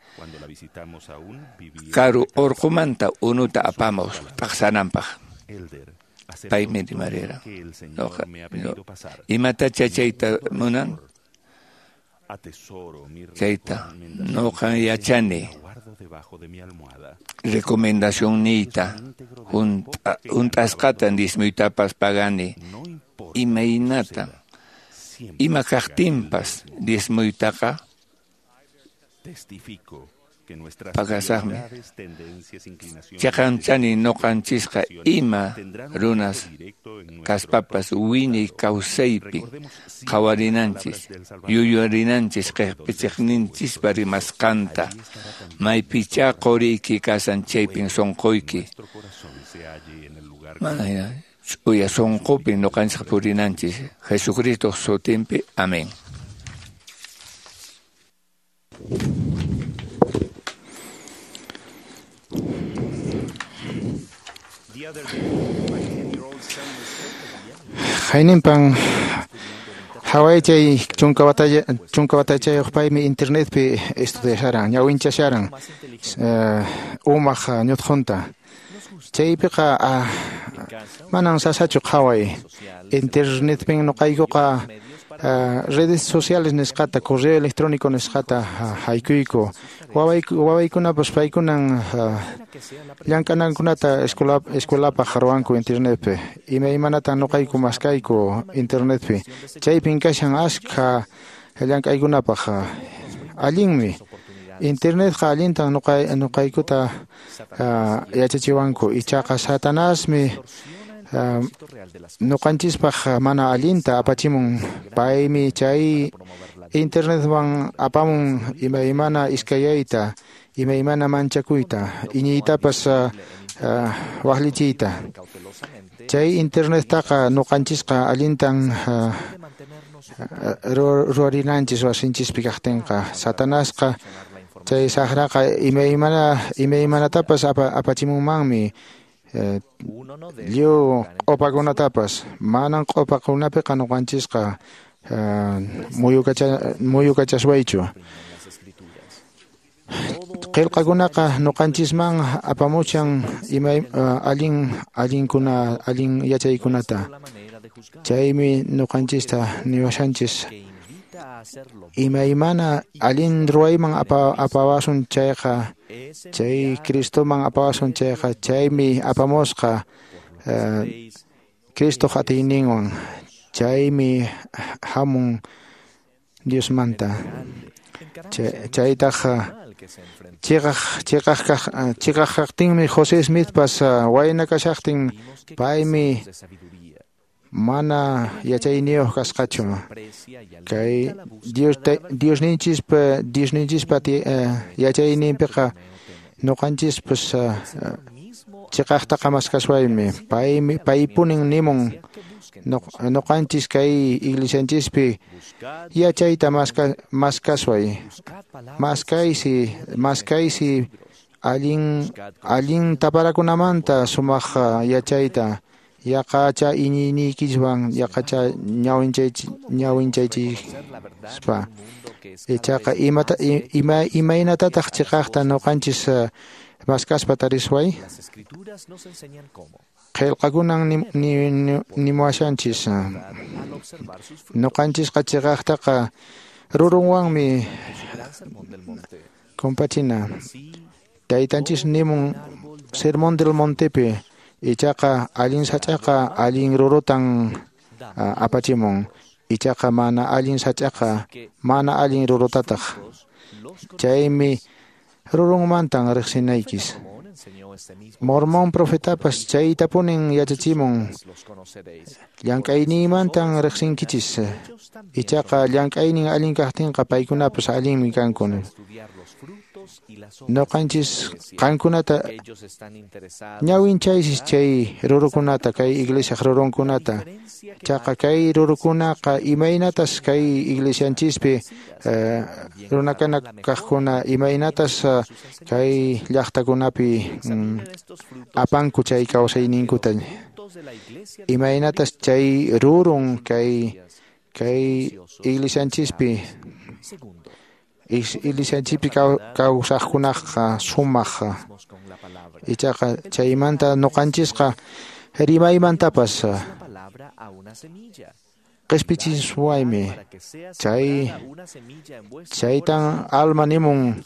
karu urqumanta unuta apamus taqsananpaq paymi rimarira imata chayta munan chayta ñuqa yachani recomendación niyta hunt'asqata dismuytapas pagani imaynata ima kaqtinpas dismuytaqa pakasaqmi chaqanchani noqanchisqa ima runas kaspapas wini kawsaypi qawarinanchis yuyurinanchis qhipichiqninchis rimasqanta maypichá quriyki kasan chaypin sonquyki mana uya sonqupi noqanchis purinanchis Jesucristo sutinpi amén. Haynimpan Hawaii chay chunka batalla paymi internetpi estudiasharan ñawinchasharan umaq ñutqunta chaypiqa manan sasachu Hawaii internetpi nuqaykuqa redes sociales nisqata correo electrónico nisqata haykuyku wawaykunapas paykunan llank'anankunata escuelapaq harwanku internetpi imaymanata nuqayku maskayku internetpi chaypin kashan ashkha llank'aykunapaq allinmi internetqa allintan nuqaykuta yachachiwanku ichaqa satanasmi nuqanchispaq mana allinta apachimun paymi chay internetwan apamun imaymana iskayayta imaymana manchakuyta iñiytapas waqlichiyta chay internettaqa nuqanchisqa allintan ruwarinanchis wasinchispi kaqtinqa satanasqa chay saqraqa imaymanatapas apachimunmanmi lluw q'upakunatapas manan q'upakunapiqa nuqanchisqa muyukachaswaychu qillqakunaqa nuqanchisman apamuchan allin yachaykunata chaymi nuqanchista niwashanchis imaymana allin ruwayman apawasun chayqa chay Cristoman apawasun chayqa chaymi apamusqa Cristo hatiyninwan chaymi hamun Diosmanta chaytaqa chiqaq kaqtinmi José Smithpas wayna kashaqtin paymi mana yachayniyuq kasqachu kay Diosninchispa yachayninpiqa nuqanchis chiqaqtaqa maskaswaymi paypunin nimun nuqanchis kay iglesianchispi yachayta maskasway maskaysi allin taparakunamanta sumaq yachayta yaqacha iñiynikiswan yaqacha ñawinchaychispa ichaqa imaynatataq chiqaqta nuqanchis maskaspa tarisway qillqakunan nimuwashanchis nuqanchisqa chiqaqtaqa rurunwanmi compachina taytanchis nimun Sermón del Montepi ichaqa allin sach'aqa allin rurutan apachimun ichaqa mana allin sach'aqa mana allin rurutataq chaymi rurunmantan riqsinaykis Mormón profetapas chaytapunin yachachimun llank'ayniymantan riqsinkichis ichaqa llank'aynin allin kaqtinqa paykunapas allinmi kankun nuqanchis qankunata ñawinchaysis chay rurukunata kay iglesia rurunkunata chaqa kay rurukunaqa imaynatas kay iglesianchispi runakana kaqkuna imaynatas kay llaqtakunapi apanku chay kawsayninkuta imaynatas chay rurun kay iglesianchispi kawsaqkunaqa sumaq ichaqa chaymanta nuqanchisqa rimaymantapas q'ispichiswaymi chaytan alma nimun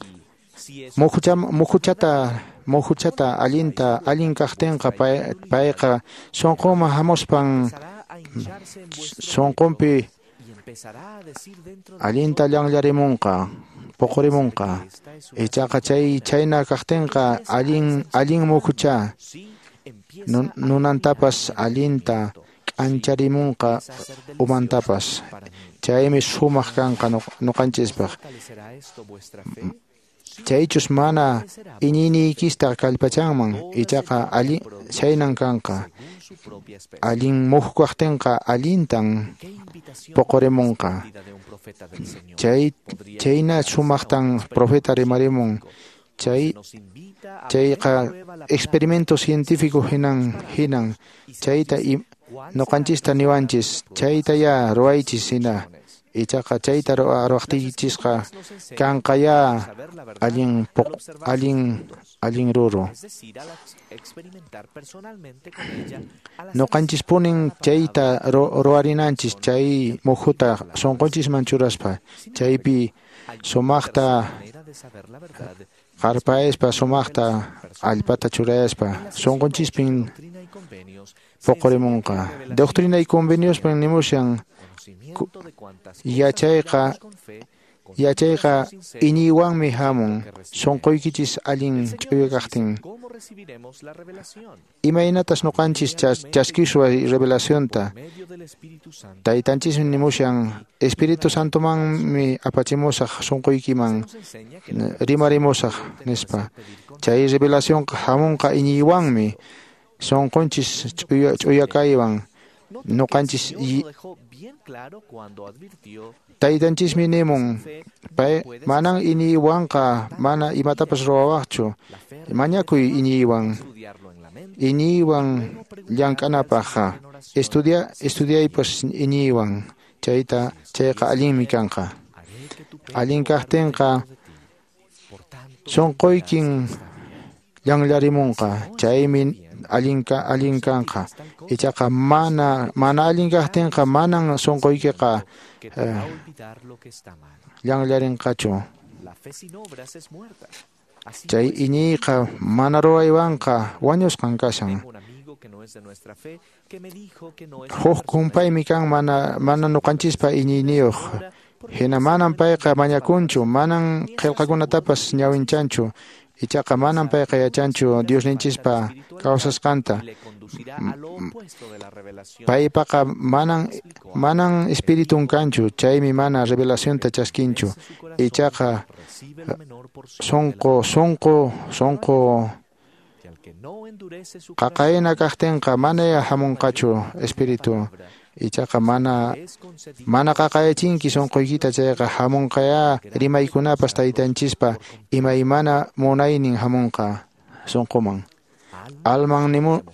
muhuchata allin kaqtinqa payqa sunquma hamuspan sunqunpi allinta llanllarimunqa, puqurimunqa, ichaqa chayna kaqtinqa allin mukucha, nunantapas allinta k'ancharimunqa umantapas. Chaymi sumaq kanqa nuqanchispaq. Chaychus mana iñiniykista kallpachanman, ichaqa chaynan kanqa. Allin muhkuaqtinqa allintan puqurimunqa. Chayna sumaqtan profeta rimarimun. Chayqa experimento científico hinan. Chayta nuqanchista niwanchis, chayta ya ruwaychis hina. Ichaqa chayta ruwaqtichisqa kanqa ya allin ruru. Nuqanchis punin chayta ruwarinanchis, chay muhuta sunqunchisman churaspa, chaypi sumaqta qarpaespa, sumaqta allpata churayaspa, sunqunchispin puqurimunqa. Doctrina y conveniospan nimushan yachayqa iñiywanmi hamun, sunquykichis allin ch'uyakaqtin. Imaynatas nuqanchis chaskiswa revelacionta, taytanchismi nimushan Espíritu Santomanmi apachimusaq sunquykiman rimarimusaq nispa. Chay revelacionqa hamunqa iñiywanmi, sunqunchis ch'uyakaywan. Nuqanchis taytanchismi nimun, manan iñiywanqa mana imatapas ruwawaqchu, mañakuy iñiywan llank'anapaq, estudiaypas iñiywan. Chayqa allinmi kanqa. Allin kaqtinqa sunquykin llanllarimunqa, chaymi allin kanqa. Ichaqa mana allin kaqtinqa manan sunquykiqa llanllarinqachu. Chay iñiyqa mana ruwaywanqa wañusqan kashan. Huk kumpaymi kan mana nuqanchispa iñiyniyuq. Hina manan payqa mañakunchu, manan qillqakunatapas ñawinchanchu. Ichaqa manan payqa yachanchu Diosninchispa kawsasqanta. Paypaqa manan espiritun kanchu, chaymi mana revelacionta chaskinchu. Ichaqa sonqo qaqayna kaqtinqa mana hamunqachu espiritu. Ichaqa mana qaqayachinki sonqoykita, chayqa hamunqaya rimaykunapas taytanchispa imaymana munaynin hamunqa sonqoman. Alman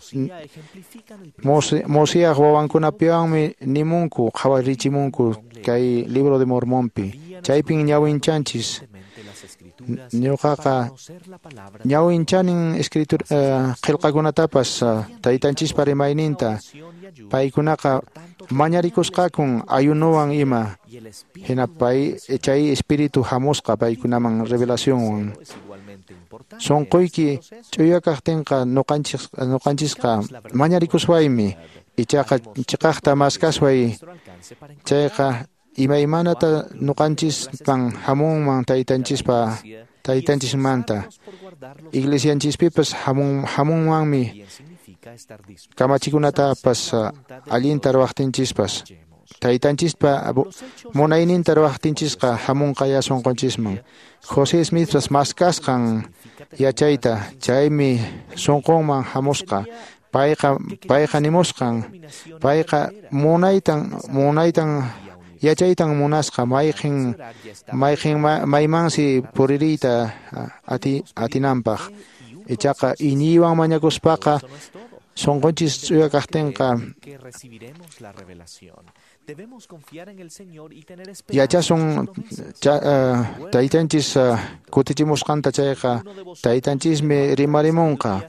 Mosías wawankunapiwanmi nimunku qhawarichimunku kay libro de Mormonpi. Chaypin ñawinchanchis. Ñuqaqa ñawinchanin qillqakunatapas taytanchispa rimayninta. Paykunaqa mañarikusqakun ayunuwan ima. Hina chay espiritu hamusqa paykunaman revelacionwan. Sunquyki ch'uyakaqtinqa nuqanchisqa mañarikuswaymi. Ichaqa chiqaqta maskasway. Chayqa imaymanata nuqanchispan hamunman taytanchismanta. Iglesianchispipas hamunmanmi kamachikunatapas allinta ruwaqtinchispas. Taytanchispa munayninta ruwaqtinchisqa hamunqaya sunqunchisman. José Smithpas maskasqan yachayta, chaymi sunqunman hamusqa. Payqa nimusqan, payqa munaytan yachaytan munasqa, maymansi puririyta atinanpaq. Ichaqa iñiywan mañakuspaqa sunqunchis ch'uyakaqtinqa yachasun taytanchis kutichimusqanta. Chayqa taytanchismi rimarimunqa.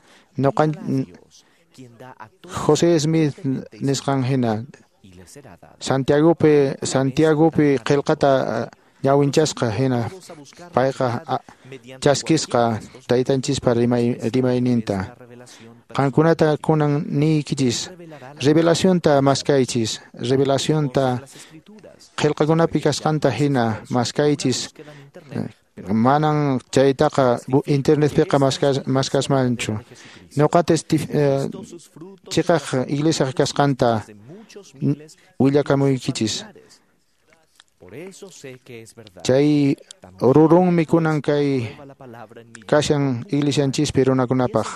José Smith nisqan hina Santiagopi qillqata ñawinchasqa hina payqa chaskisqa taytanchispa rimayninta. Qankunata kunan niykichis, revelacionta maskaychis, revelacionta qillqakunapi kasqanta hina maskaychis manan chaytaqa internetpiqa maskasmanchu. Ñuqatis chiqaq iglesia kasqanta willakamunkichis. Chay rurunmi kunan kay kashan iglesianchispi runakunapaq.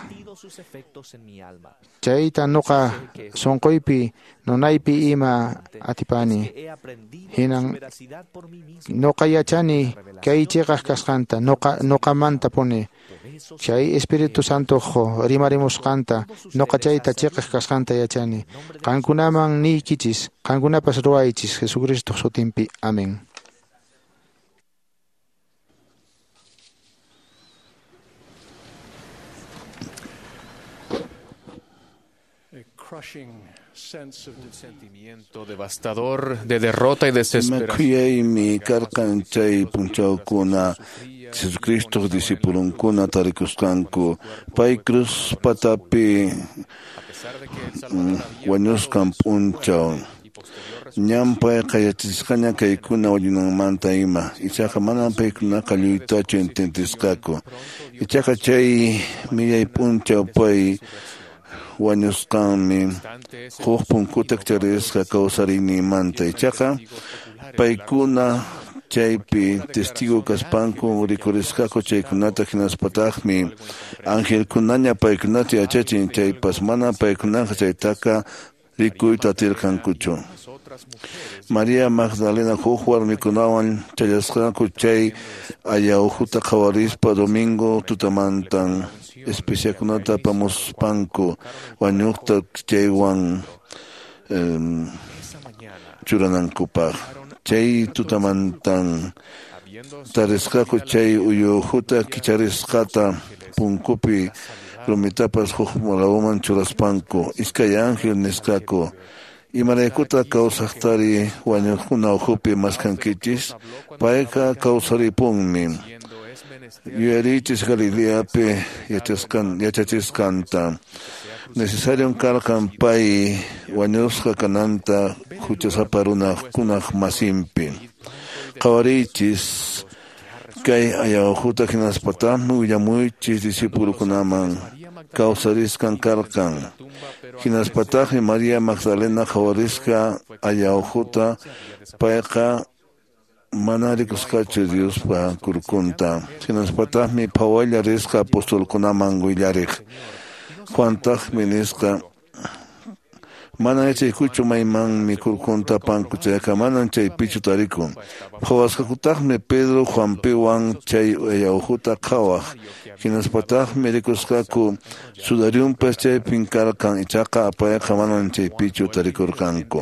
Chayta nuqa sunquypi nunaypi ima atipani. Hinan nuqa yachani kay chiqaq kasqanta nuqamanta puni. Chay Espíritu Santo rimarimusqanta nuqa chayta chiqaq kasqanta yachani. Qankunaman niykichis, qankunapas ruwaychis Jesucristo sutinpi. Amén. Un sentimiento devastador de derrota y desesperación. Jesucristo discípulunkuna tarikusqanku pay cruz patapi wañusqan p'unchaw ñam payqa yachachisqaña kaykuna wallinanmanta ima ichaqa manan paykunaqa lluytachu ententisqaku ichaqa chay millay p'unchaw pay wañusqanmi huk punkuta charisqa kawsariynimanta ichaqa paykuna chaypi testigo kaspanku rikurisqaku chaykunata hinaspataqmi angelkunaña paykunata yachachin chaypas mana paykunaqa chaytaqa rikuyta atirqankuchu. María Magdalena huk warmikunawan chayasqaku chay ayawjuta qawarispa domingo tutamantan especiakunata apamuspanku wañuqta chaywan churanankupaq. Chay tutamantan tarisqaku chay uyujuta kicharisqata punkupi rumitapas huk mulawman churaspanku iskay ángel nisqaku imaraykuta kawsaqtari wañuqkuna ujupi maskankichis payqa kawsaripunmi yuyarichis Galileapi yachachisqanta necesario karqan pay wañusqa kananta huchasapa runaqkunaq masinpi qawarichis kay ayawjuta hinaspataqmi willamuychis discípulukunaman kawsarisqan karqan hinaspataqmi María Magdalena qawarisqa ayawjuta payqa mana rikusqachu Diospa kurkunta hinaspataqmi phawalla risqa apostolkunaman willariq Juantaqmi nisqa mana yachaykuchu maymanmi kurkunta panku chayqa manan chaypichu tarikun phawasqakutaqmi Pedro Juanpiwan chay ayawjuta qhawaq hinaspataqmi rikusqaku sudariunpas chaypin karqan ichaqa payqa manan chaypichu tarikurqanku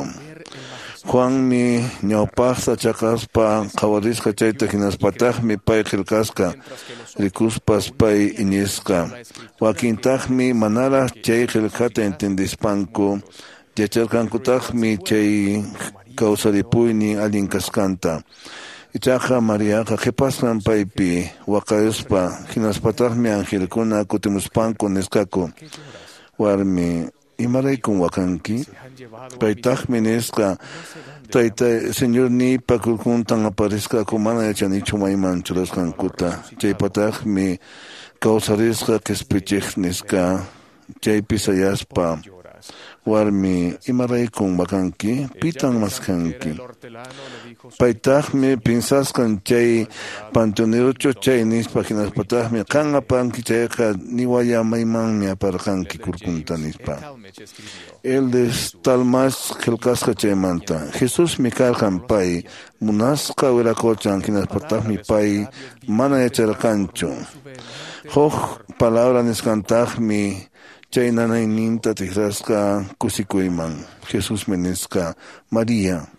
Juanmi ñawpaqta chaqaspa qawarisqa chayta hinaspataqmi pay qillqasqa rikuspas pay iñisqa wakintaqmi manaraq chay qillqata entendispanku yacharqankutaqmi chay kawsaripuynin allin kasqanta ichaqa Mariaqa qhipasqan paypi waqayuspa hinaspataqmi angelkuna kutimuspanku nisqaku warmi imaraykun waqanki paytaqmi nisqa taytay señor nipa kurkuntan aparisqaku mana yachanichu mayman churasqankuta chaypataqmi kawsarisqa qispichiq nisqa chaypi sayaspa warmi imaraykun waqanki pitan maskanki paytaqmi pinsasqan chay panteonerocho chay nispa hinaspataqmi qan apanki chayqa niwaya maymanmi aparqanki kurkunta nispa él talmas qillqasqa chaymanta Jesusmi karqan pay munasqa wiraquchan hinaspataqmi pay mana yacharqanchu huk palabra nisqantaqmi chay nanayninta tikrasqa kusikuyman Jesús menisqa María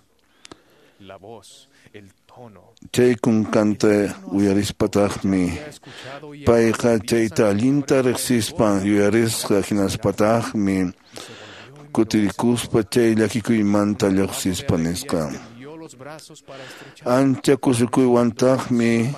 chay kunkanta uyarispataqmi payqa chayta allinta riqsispan yuyarisqa hinaspataqmi kutirikuspa chay llakikuymanta lluqsispa nisqa ancha kusikuywantajmi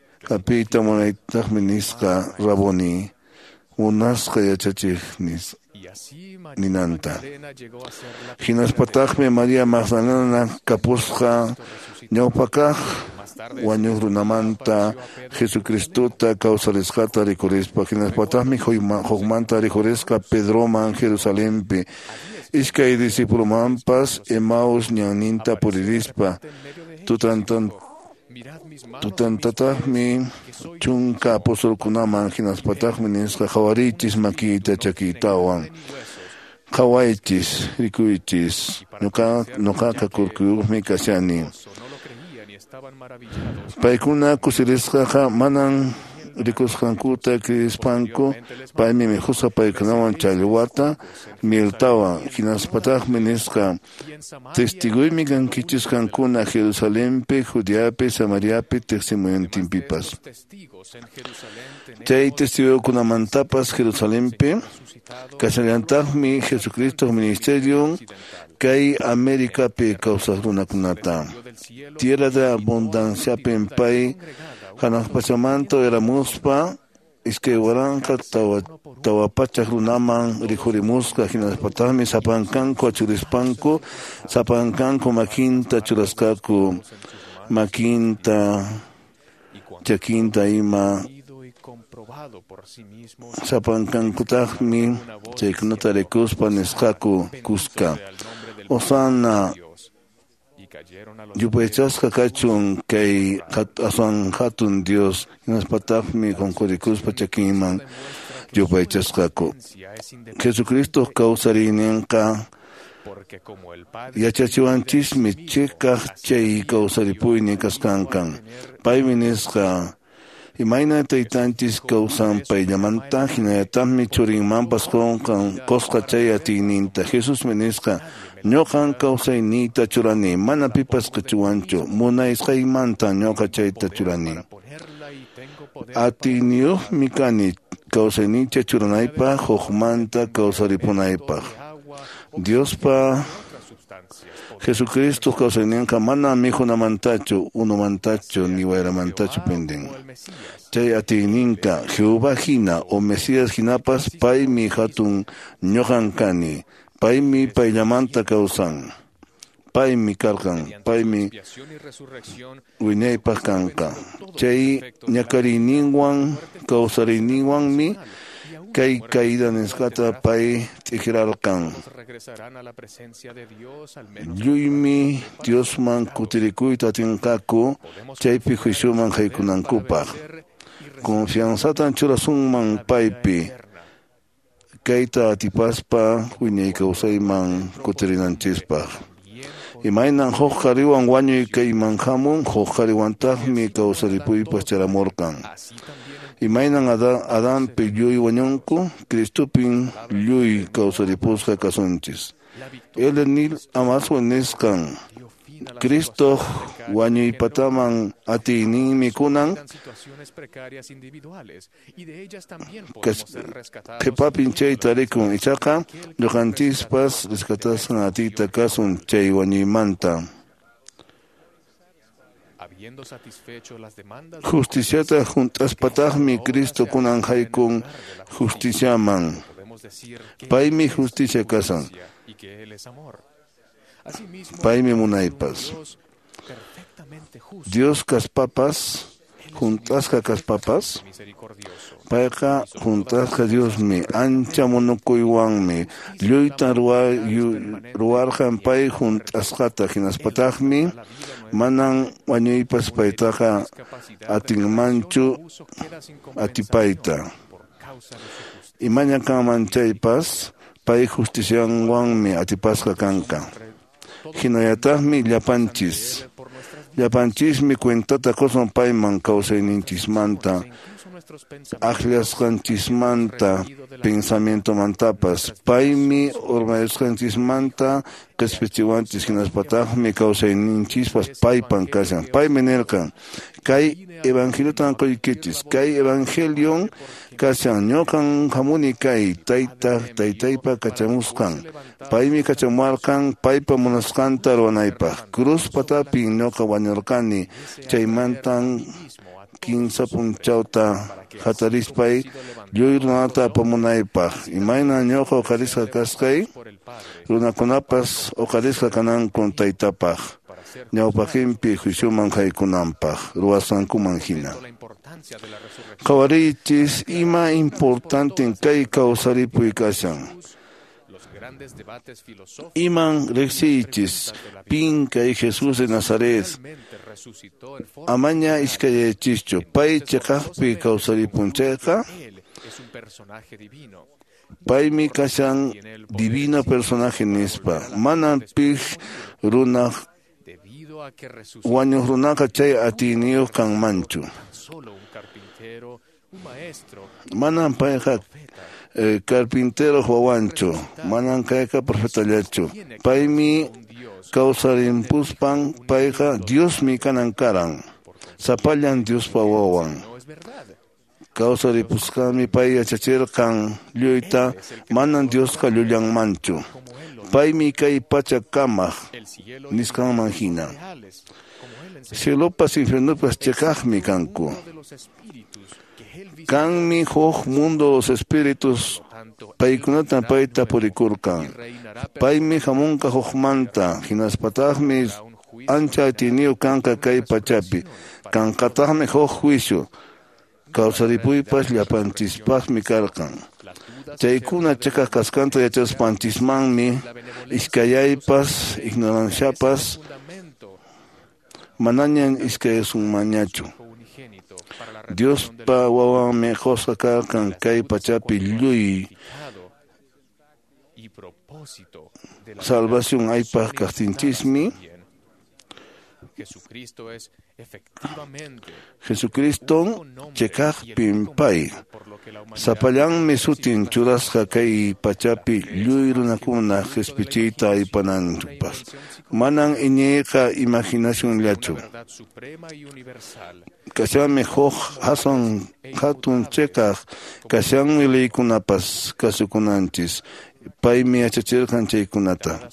kapita munaytaqmi nisqa Raboni munasqa yachachiq ninanta. Hinaspatajmi María Magdalena kapusqa ñawpakaq wañuq runamanta Jesucristuta kawsarisqata rikurispa. Hinaspatajmi hukmanta rikurisqa Pedroman Jerusalempi. Iskay discípulomanpas Emaus ñanninta puririspa. Tutantataqmi chunka apostolkunaman hinaspatajmi nisqa qhawarichis makiyta chakiytawan. Qhawaychis rikuychis ñuqaqa kurkuyuqmi kashani. Paykuna kusirisqaqa manan rikusqankuta kriispanku. Paymi mikhusqa paykunawan challwata miltawan. Hinaspatajmi nisqa testiguymi kankichis qankuna Jerusalempi, Judeapi, Samariapi, tiqsimuyantinpipas. Chay testiguykunamantapas Jerusalempi kasharillantajmi Jesucristo ministerio kay Americapi kawsaq runakunata. Tierra de abundanciapi pay hanaq pachamanto eramuspa iskay waranqa tawapachaq runaman rikurimusqa. Hinaspatajmi sapankanku achurispanku, sapankanku makinta churasqaku, makinta chakinta ima sapankankutaqmi chaykunata rikuspa nisqaku kuska. Osana yupaychasqa kachun kay asan hatun Dios. Hinaspatajmi qunqurikuspa chakinman yupaychasqaku. Jesucristo kawsariyninqa yachachiwanchismi chikaq chay kawsaripuyni kasqankan. Paymi nisqa imayna taytanchis kawsan payllamanta hinallatajmi churinmanpas qosqa chay atiyninta. Jesusmi nisqa ñuqan kawsayniyta churani, mana pipas kachuwanchu, munaysqaymanta ñuqa chayta churani. Atiyniyuqmi kani kawsayniyta churanaypaq, hukmanta kawsaripunaypaq. Diospa Jesucristo kawsayninqa mana mijunamantachu, unumantachu, ni wayramantachu pindin. Chay atiyninqa Jehová hina o Mesías hinapas paymi hatun ñuqan kani. Paymi payllamanta kawsan. Paymi karqan. Paymi wiñaypaq kanqa. Chay ñakariyninwan kawsariyninwanmi kay kayda nisqata pay t'ikirarqan. Lluymi Diosman kutirikuyta atinqaku chaypi juiciuman haykunankupaq. Confianzatan churasunman paypi. Kayta atipaspa wiñay kawsayman kutirinanchispaq. Imaynan huk qhariwan wañuy kayman hamun, huk qhariwantajmi kawsaripuypas charamurqan. Imaynan Adánpi lluy wañunku, Cristopin lluy kawsaripusqa kasunchis. Elenil amaswan nisqan Cristo wañuypataman atiyninmi kunan qhipapin chayta rikun ichaqa ñuqanchispas rescatasqan atiyta kasun chay wañuymanta. Justiciata juntaspatajmi Cristo kunan haykun justiciaman. Paymi justicia kasan. Paymi munaypas. Dios kaspapas, juntasqa kaspapas, payqa juntasqa Diosmi, ancha munukuywanmi, lluyta ruwarqan pay juntasqata hinaspatajmi, manan wañuypas paytaqa atinmanchu atipayta. Imaña kanman chaypas, pay justicianwanmi atipasqa kanqa. Hinallatajmi llapanchismi cuentata koson payman kawsayninchismanta, akllasqanchismanta, pensamiento mantapas, paymi urmayusqanchismanta, qespichiwanchis hinaspatajmi kawsayninchispas paypan kashan. Paymi nirqan, kay evangeliotan qoykichis, kay evangelion kashan ñuqan hamuni kay taytaypa kachamusqan. Paymi kachamuarqan paypa munasqanta ruwanaypaq. Cruz patapi ñuqa wañurqani, chaymantan 15 punchawta hatarispay lluy runata apamunaypaq imayna ñuqa uqarisqa kashkay runakunapas uqarisqa kanankun taytapaq ñawpaqinpi juiciuman haykunanpaq ruwasankuman hina qhawariychis ima importanten kay kawsaripuy kashan iman riqsiychis pin kay Jesús de Nazaret amaña iskayaychischu pay chiqaqpi kawsaripunchayqa paymi kashan divino personaje nispa manan pij runaq wañuq runaqa chay atiniyuq kanmanchu manan payqa carpintero wawanchu manan kayqa profetallachu paymi kawsarimpuspan payqa Diosmi kanan karan sapallan Diospa wawan kawsaripusqami pay yachachirqan lluyta manan Diosqa llullanmanchu paymi kay pacha kamaq nisqanman hina cielopas infiernopas chiqaqmi kanku kanmi huk mundo los espíritus paykunata payta purikurkan paymi hamunqa hukmanta hinaspataqmi ancha atiniyu kanqa kay pachapi kanqataqmi huk juicio kawsaripuypas llapanchispaqmi karqan chaykuna chiqaq kaskanta yachaspanchismanmi iskayaypas ignoranciapas manañan iskayasunmañachu Diospa wawanmi qusqa karqan kay pachapi lluy salvación aypaq kaqtinchismi Jesucristo chiqaqpin pay sapallanmi sutin churasqa kay pachapi lluy runakuna qhispichiyta aypananpas manan iñiyqa imaginacionllachu kashanmi huk hatun chiqaq kashanmi leykunapas kasukunanchis paymi yachachirqan chaykunata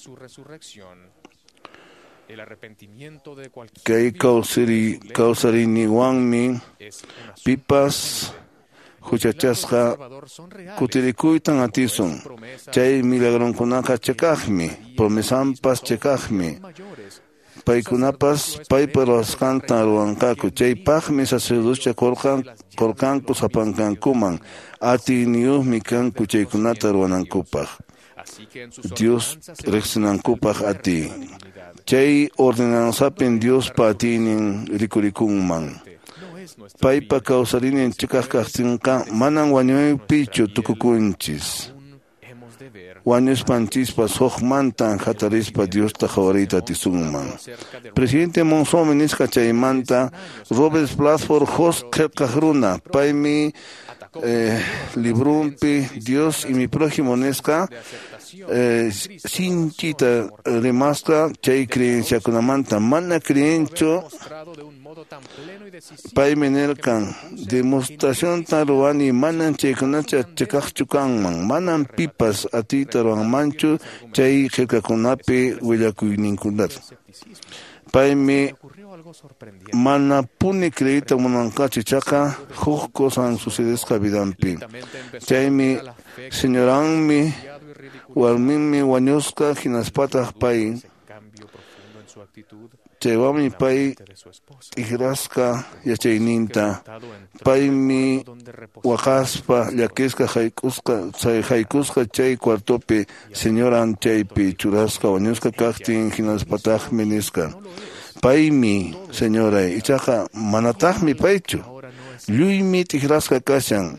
kay kawsariniwanmi pipas huchachasqa kutirikuytan atisun chay milagronkunaqa chiqaqmi promesanpas chiqaqmi paykunapas paypa ruwasqanta ruwanqaku chaypaqmi sacerdocia qurqanku sapankankuman atiniyuqmi kanku chaykunata ruwanankupaq Dios riqsinankupaq ati chay ordenanzapin Diospa atinin rikurikunman paypa kawsarinin chiqaq kaqtinqa manan wañuypichu tukukunchis wañuspanchispas hukmantan hatarispa Diosta qawariyta atisunman presidente Monzón nisqa chaymanta Robert Bradford Hoss qillqaq runa paymi librumpi Dios y mi prójimo nisqa sinchita rimasqa chay creenciakunamanta mana creenchu paymi nirqan demostracionta ruwani manan chaykunacha chiqaqchu kanman manan pipas atiyta ruwanmanchu chay qillqakunapi willakuyninkunata paymi mana puni creíta munanqachu chaqa huk kosan sucedesqa vidanpi chaymi señoranmi warminmi wañusqa hinaspataq pay chaywami pay igrasqa yachayninta paymi waqaspa llakisqa haykusqa chay cuartopi señoran chaypi churasqa wañusqa kaqtin hinaspataqmi nisqa paymi señora ichaqa manataqmi paychu lluymi tikrasqa kashan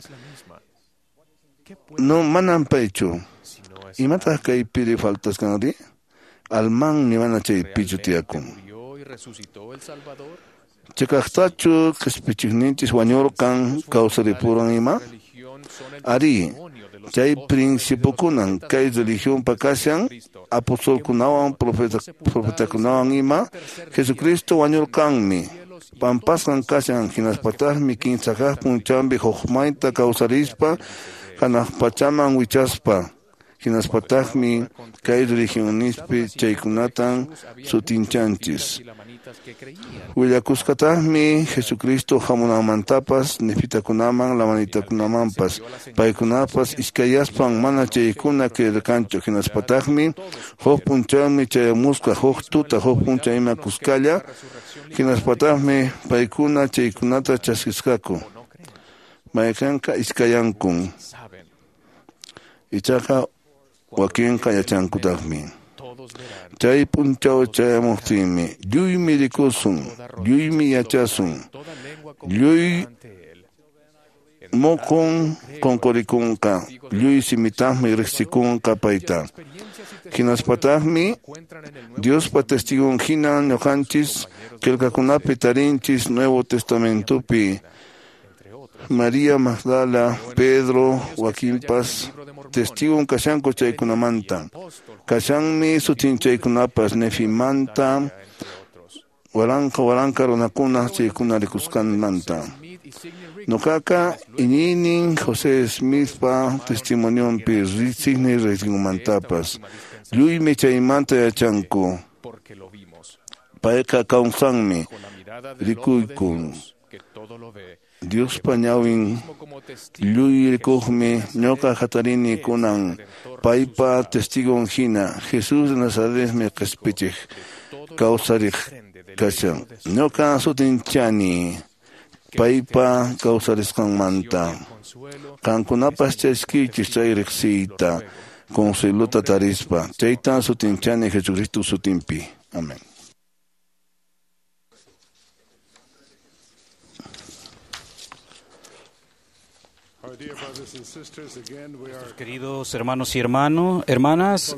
no manan paychu imataq kaypiri faltaskanri almanmi mana chaypichu tiyakun chikaqtachu qhispichiqninchis wañurqan kawsaripuran ima ari chay principukunan kay religionpa kashan apostolkunawan profetakunawan ima Jesucristo wañurqanmi pampasqan kashan hinaspataqmi kinsaqaqpun chambi hukmayta kawsarispa hanaq pachaman wichaspa hinaspataqmi kay religionispi chaykunatan sutinchanchis. Willakuskataqmi Jesucristo hamunamantapas nefitakunaman lamanitakunamanpas paykunapas iskayaspan mana chaykuna kayarkanchu. Hinaspataqmi huk punchawmi chayamusqa huk tuta huk puncha ima kuskalla. Hinaspataqmi paykuna chaykunata chaskisqaku. Maykanqa iskayankun. Ichaqa wakinqa yachankutaqmi. Chay punchaw chayamuptinmi lluymi rikusun, lluymi yachasun, lluy mukun konqurikunqa, lluy simitaqmi riqsikunqa payta. Hinaspataqmi Diospa testigun hinan ñuqanchis qillqakunapi tarinchis Nuevo Testamentopi María Magdala, Pedro, wakinpas testigun kashanku chaykunamanta. Kashanmi sutin chaykunapas Nefimanta, waranqa runakuna chaykuna rikuskanmanta. Nuqaqa ininin José Smithpa testimonionpi signi riqsinmantapas. Lluymi chaymanta yachanku. Payqa kawsanmi rikuykun. Diospa ñawin lluy rikuqmi ñuqa hatarini kunan paypa testigon hina Jesús de Nazaretmi q'ispichiq kawsariq kashan. Ñuqa sutinchani paypa kawsarisqanmanta. Qankunapas chayskiychis chay riqsiyta consueluta tarispa. Chayta sutinchani Jesucristo sutinpi. Amén. Queridos hermanos y hermanas,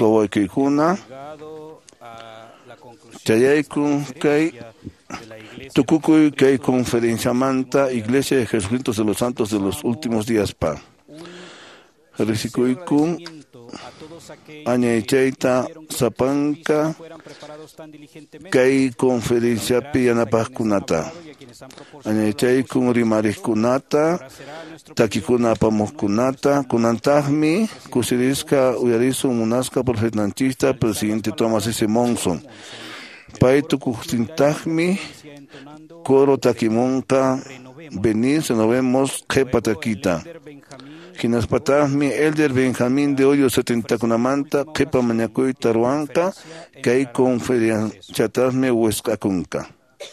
chayaykun kay tukukuy kay conferencia manta Iglesia de Jesucristo de los Santos de los Últimos Días pa risikuykun añaychayta sapanka kay conferencia pi yanapaqkunata añaychaykun rimariqkunata takikuna apamuqkunata kunantaqmi kusirisqa uyarisun munasqa profetantista presidente Thomas S. Monson pay tukuqtintaqmi coro takimunqa venir renovemos qhipa takita. Hinaspataqmi Elder Benjamín de Hoyo 70 kunamanta qhipa mañakuyta ruwanqa kay conferenciataqmi wesqakunqa.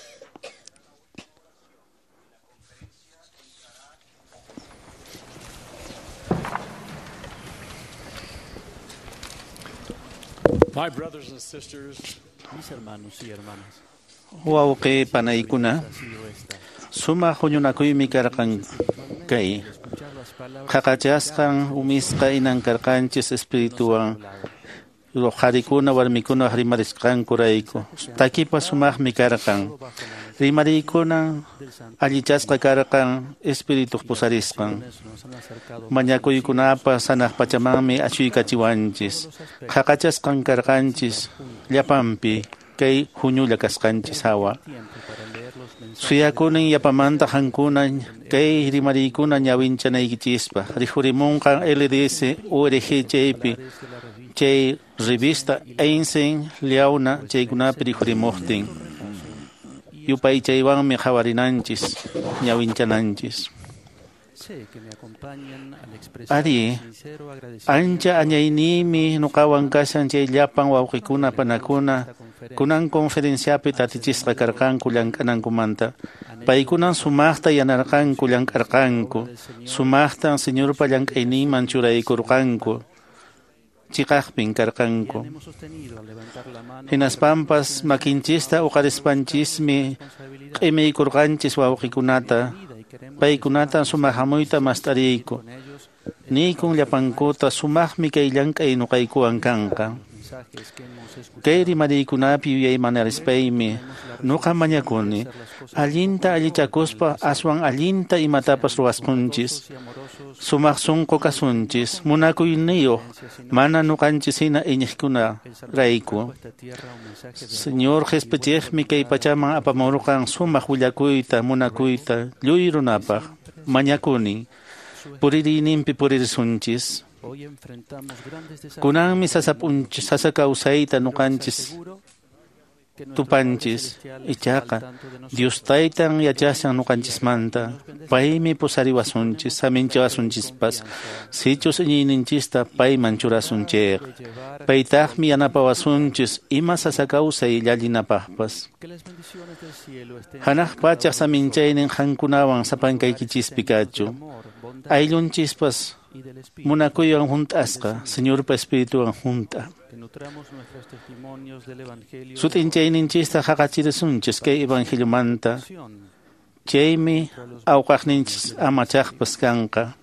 My brothers and sisters, mis hermanos y hermanas. Wawqi panaykuna suma huñunakuymi karqan kay qaqachasqan umisqa inan karqanchis espirituwan qharikuna warmikuna rimarisqanku rayku takipa sumaqmi karqan rimarikuna allichasqa karqan espirituq pusarisqan mañakuykunapas sanaq pachamanmi achuykachiwanchis qaqachasqan karqanchis llapanpi kay huñulla kasqanchis hawa suyakunin yapamanta hankunan kay rimarikuna ñawinchanaykichispa rihurimunqan LDS ORG chaypi chay revista Einstein Liauna chaykunapi rihurimuqtin yupay chaywanmi hawarinanchis ñawinchananchis ari ancha añaynimi nuqawan kashan chay llapan wawqikuna panakuna kunan conferenciapi tatichisqa karqanku llamk'anankumanta paykunan sumaqta yanarqanku llamk'arqanku sumaqtan Señorpa llank'ayninman churaykurqanku chiqaqpin karqanku hinaspampas makinchista uqarispaanchismi q'imiykurqanchis wawqikunata paykunata sumaq hamuyta mastariyku niykun llapankuta sumaqmi kay llank'ay nuqaykuwan kanqa kay rimariykunapi yuyaymanarispaymi nuqa mañakuni allinta allichakuspa aswan allinta imatapas ruwasqunchis sumaq sunqu kasunchis munakuyniyuq mana nuqanchis hina iñiqkuna rayku Señor Jesucristmi kay pachaman apamurqan sumaq willakuyta munakuyta lluy runapaq mañakuni puririyninpi purisunchis Kunanmi sasakausayta nuqanchis tupanchis ichaqa Dios taytan yachashan nuqanchismanta paymi pusariwasunchis saminchawasunchispas sichus iñiyninchista payman churasunchayq paytaqmi yanapawasunchis ima sasakausay llallinapaqpas hanaq pachaq saminchaynin qankunawan sapankaykichispi kachu ayllunchispas munakuywan hunt'asqa Señorpa Espirituwan hunt'a sutinchayninchista haqachirisunchis kay Evangeliomanta chaymi awqaqninchis amachaqpas kanqa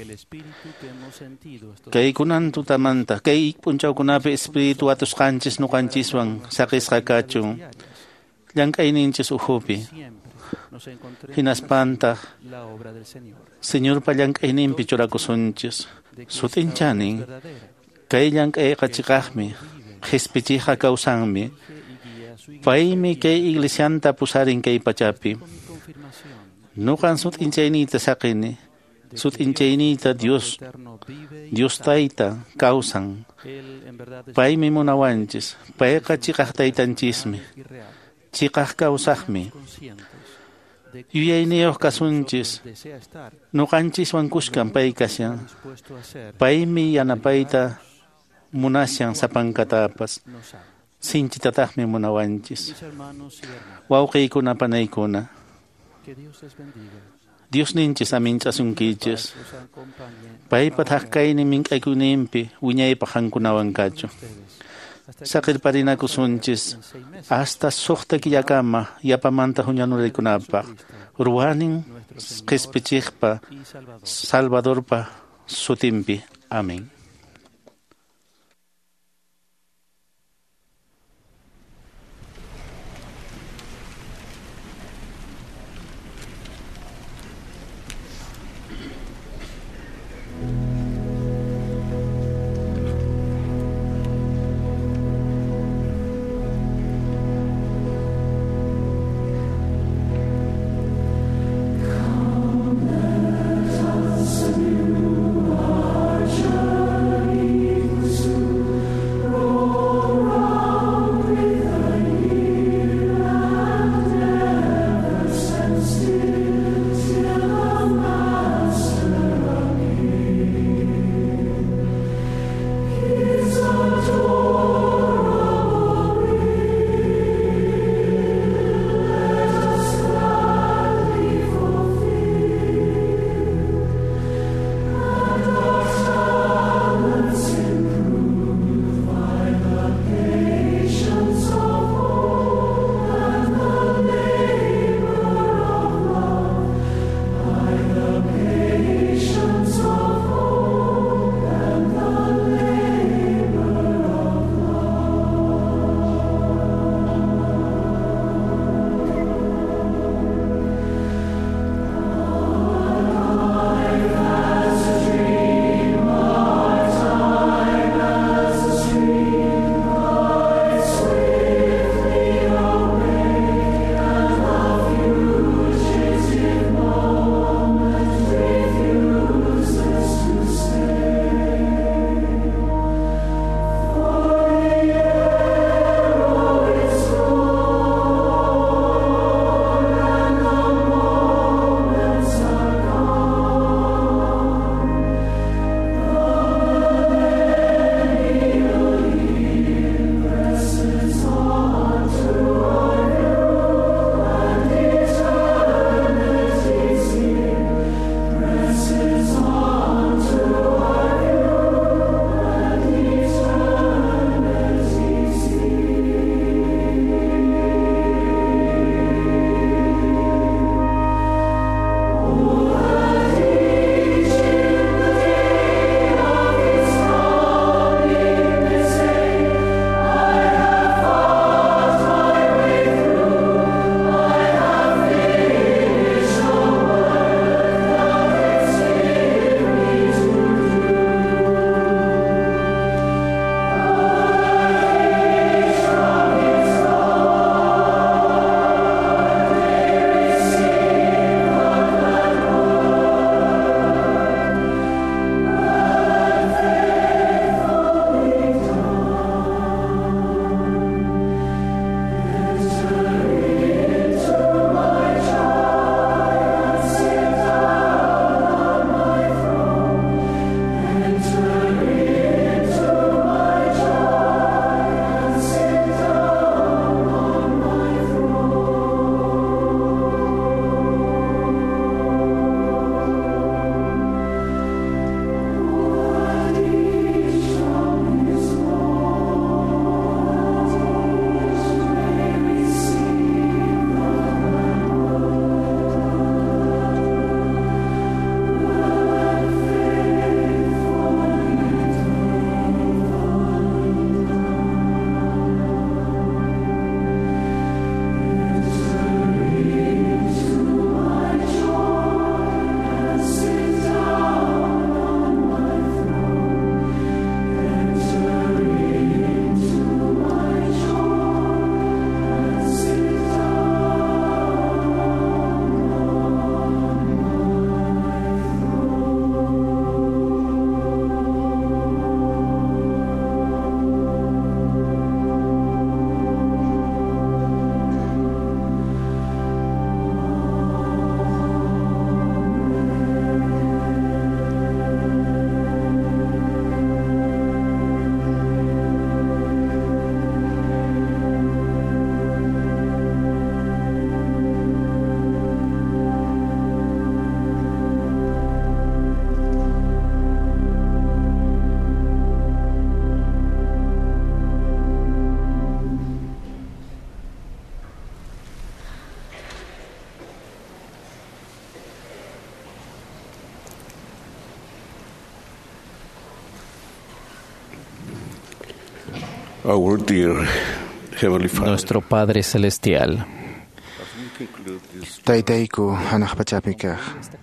kay kunan tutamanta kay p'unchawkunapi Espiritu watusqanchis nuqanchiswan saqisqa kachun llank'ayninchis uhupi hinaspantaq Señorpa llank'ayninpi churakusunchis sutinchanin kay llank'ayqa chiqaqmi qhispichiqa kawsanmi paymi kay iglesianta pusarin kay pachapi nuqan sutinchayniyta saqini sutinchayniyta Dios tayta kawsan paymi munawanchis payqa chiqaq taytanchismi chiqaq kawsaqmi yuyayniyuq kasunchis nuqanchiswan kushkan pay kashan paymi yanapayta munashan sapankatapas sinchitataqmi munawanchis wawqiykuna panaykuna Dios ninchis aminch'asunkichis paypa thakkaynin mink'aykuninpi wiñaypaq qankunawan kachu saqirparinakusunchis hasta suqta killakama yapamanta huñanuraykunapaq ruwanin qhispichiqpa Salvadorpa sutinpi. Amén. Sure. Our dear Heavenly Father, Nuestro Padre Celestial, Taytayku hanaq pachapika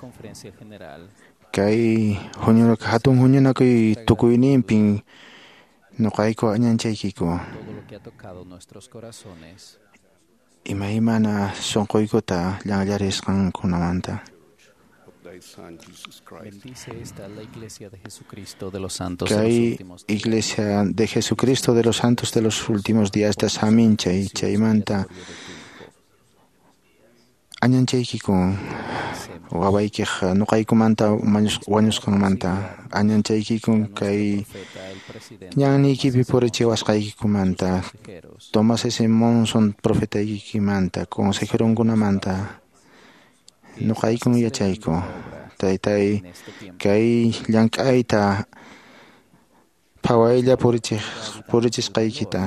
kay hatun huñunakuy tukuyninpin nuqayku añanchaykiku imaymana sunquykuta llanllarisqankunamanta. bendice esta la Iglesia de Jesucristo de los Santos Que de los hay últimos días. Iglesia de Jesucristo de los Santos de los últimos días de Samincha y Chaimanta añanchaykiku wawaykij nuqaykumanta wañusqanmanta añanchaykiku kay ñannikipi purichiwasqaykikumanta Tomás ese Monson profetaykimanta consejeronkunamanta nuqaykun yachayku taytay kay llank'ayta phawaylla purichisqaykita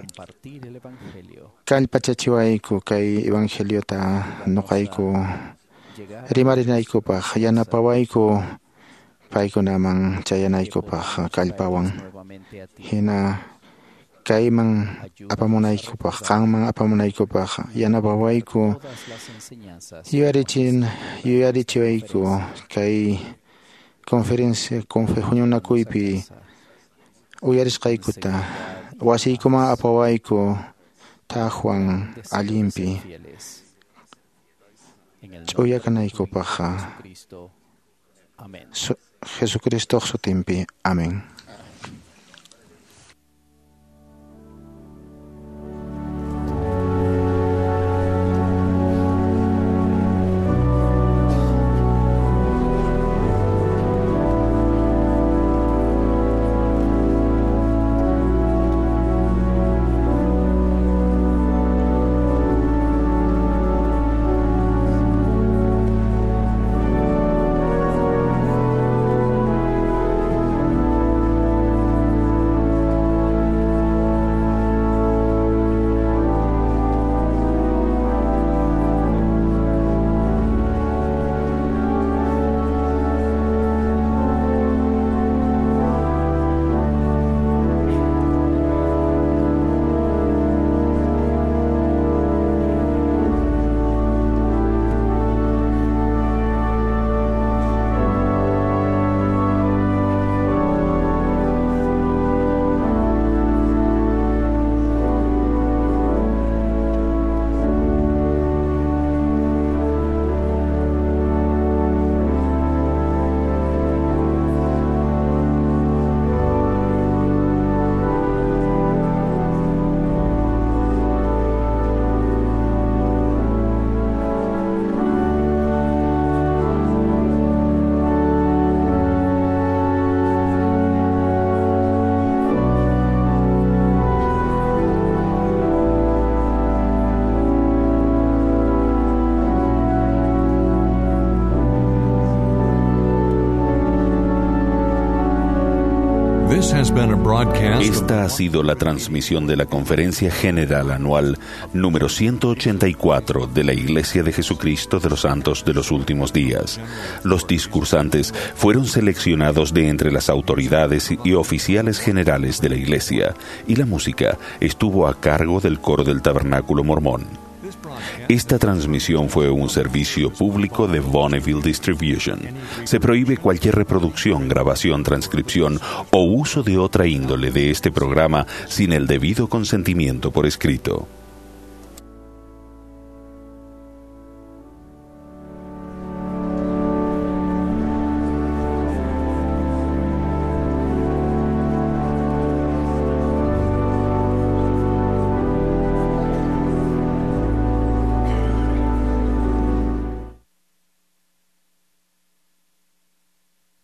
kallpachachiwayku kay evangeliota nuqayku rimarinaykupaq yanapawayku paykunaman chayanaykupaq kallpawan hina kayman apamunaykupaq qanman apamunaykupaq yanapawayku yuyarichiwayku kay conferencia huñunakuypi uyarisqaykuta wasiykuman apawayku tahwan allinpi ch'uyakanaykupaq Jesucristo sutinpi. Amén. Esta ha sido la transmisión de la Conferencia General Anual número 184 de la Iglesia de Jesucristo de los Santos de los Últimos Días. Los discursantes fueron seleccionados de entre las autoridades y oficiales generales de la Iglesia, y la música estuvo a cargo del coro del Tabernáculo Mormón. Esta transmisión fue un servicio público de Bonneville Distribution. Se prohíbe cualquier reproducción, grabación, transcripción o uso de otra índole de este programa sin el debido consentimiento por escrito.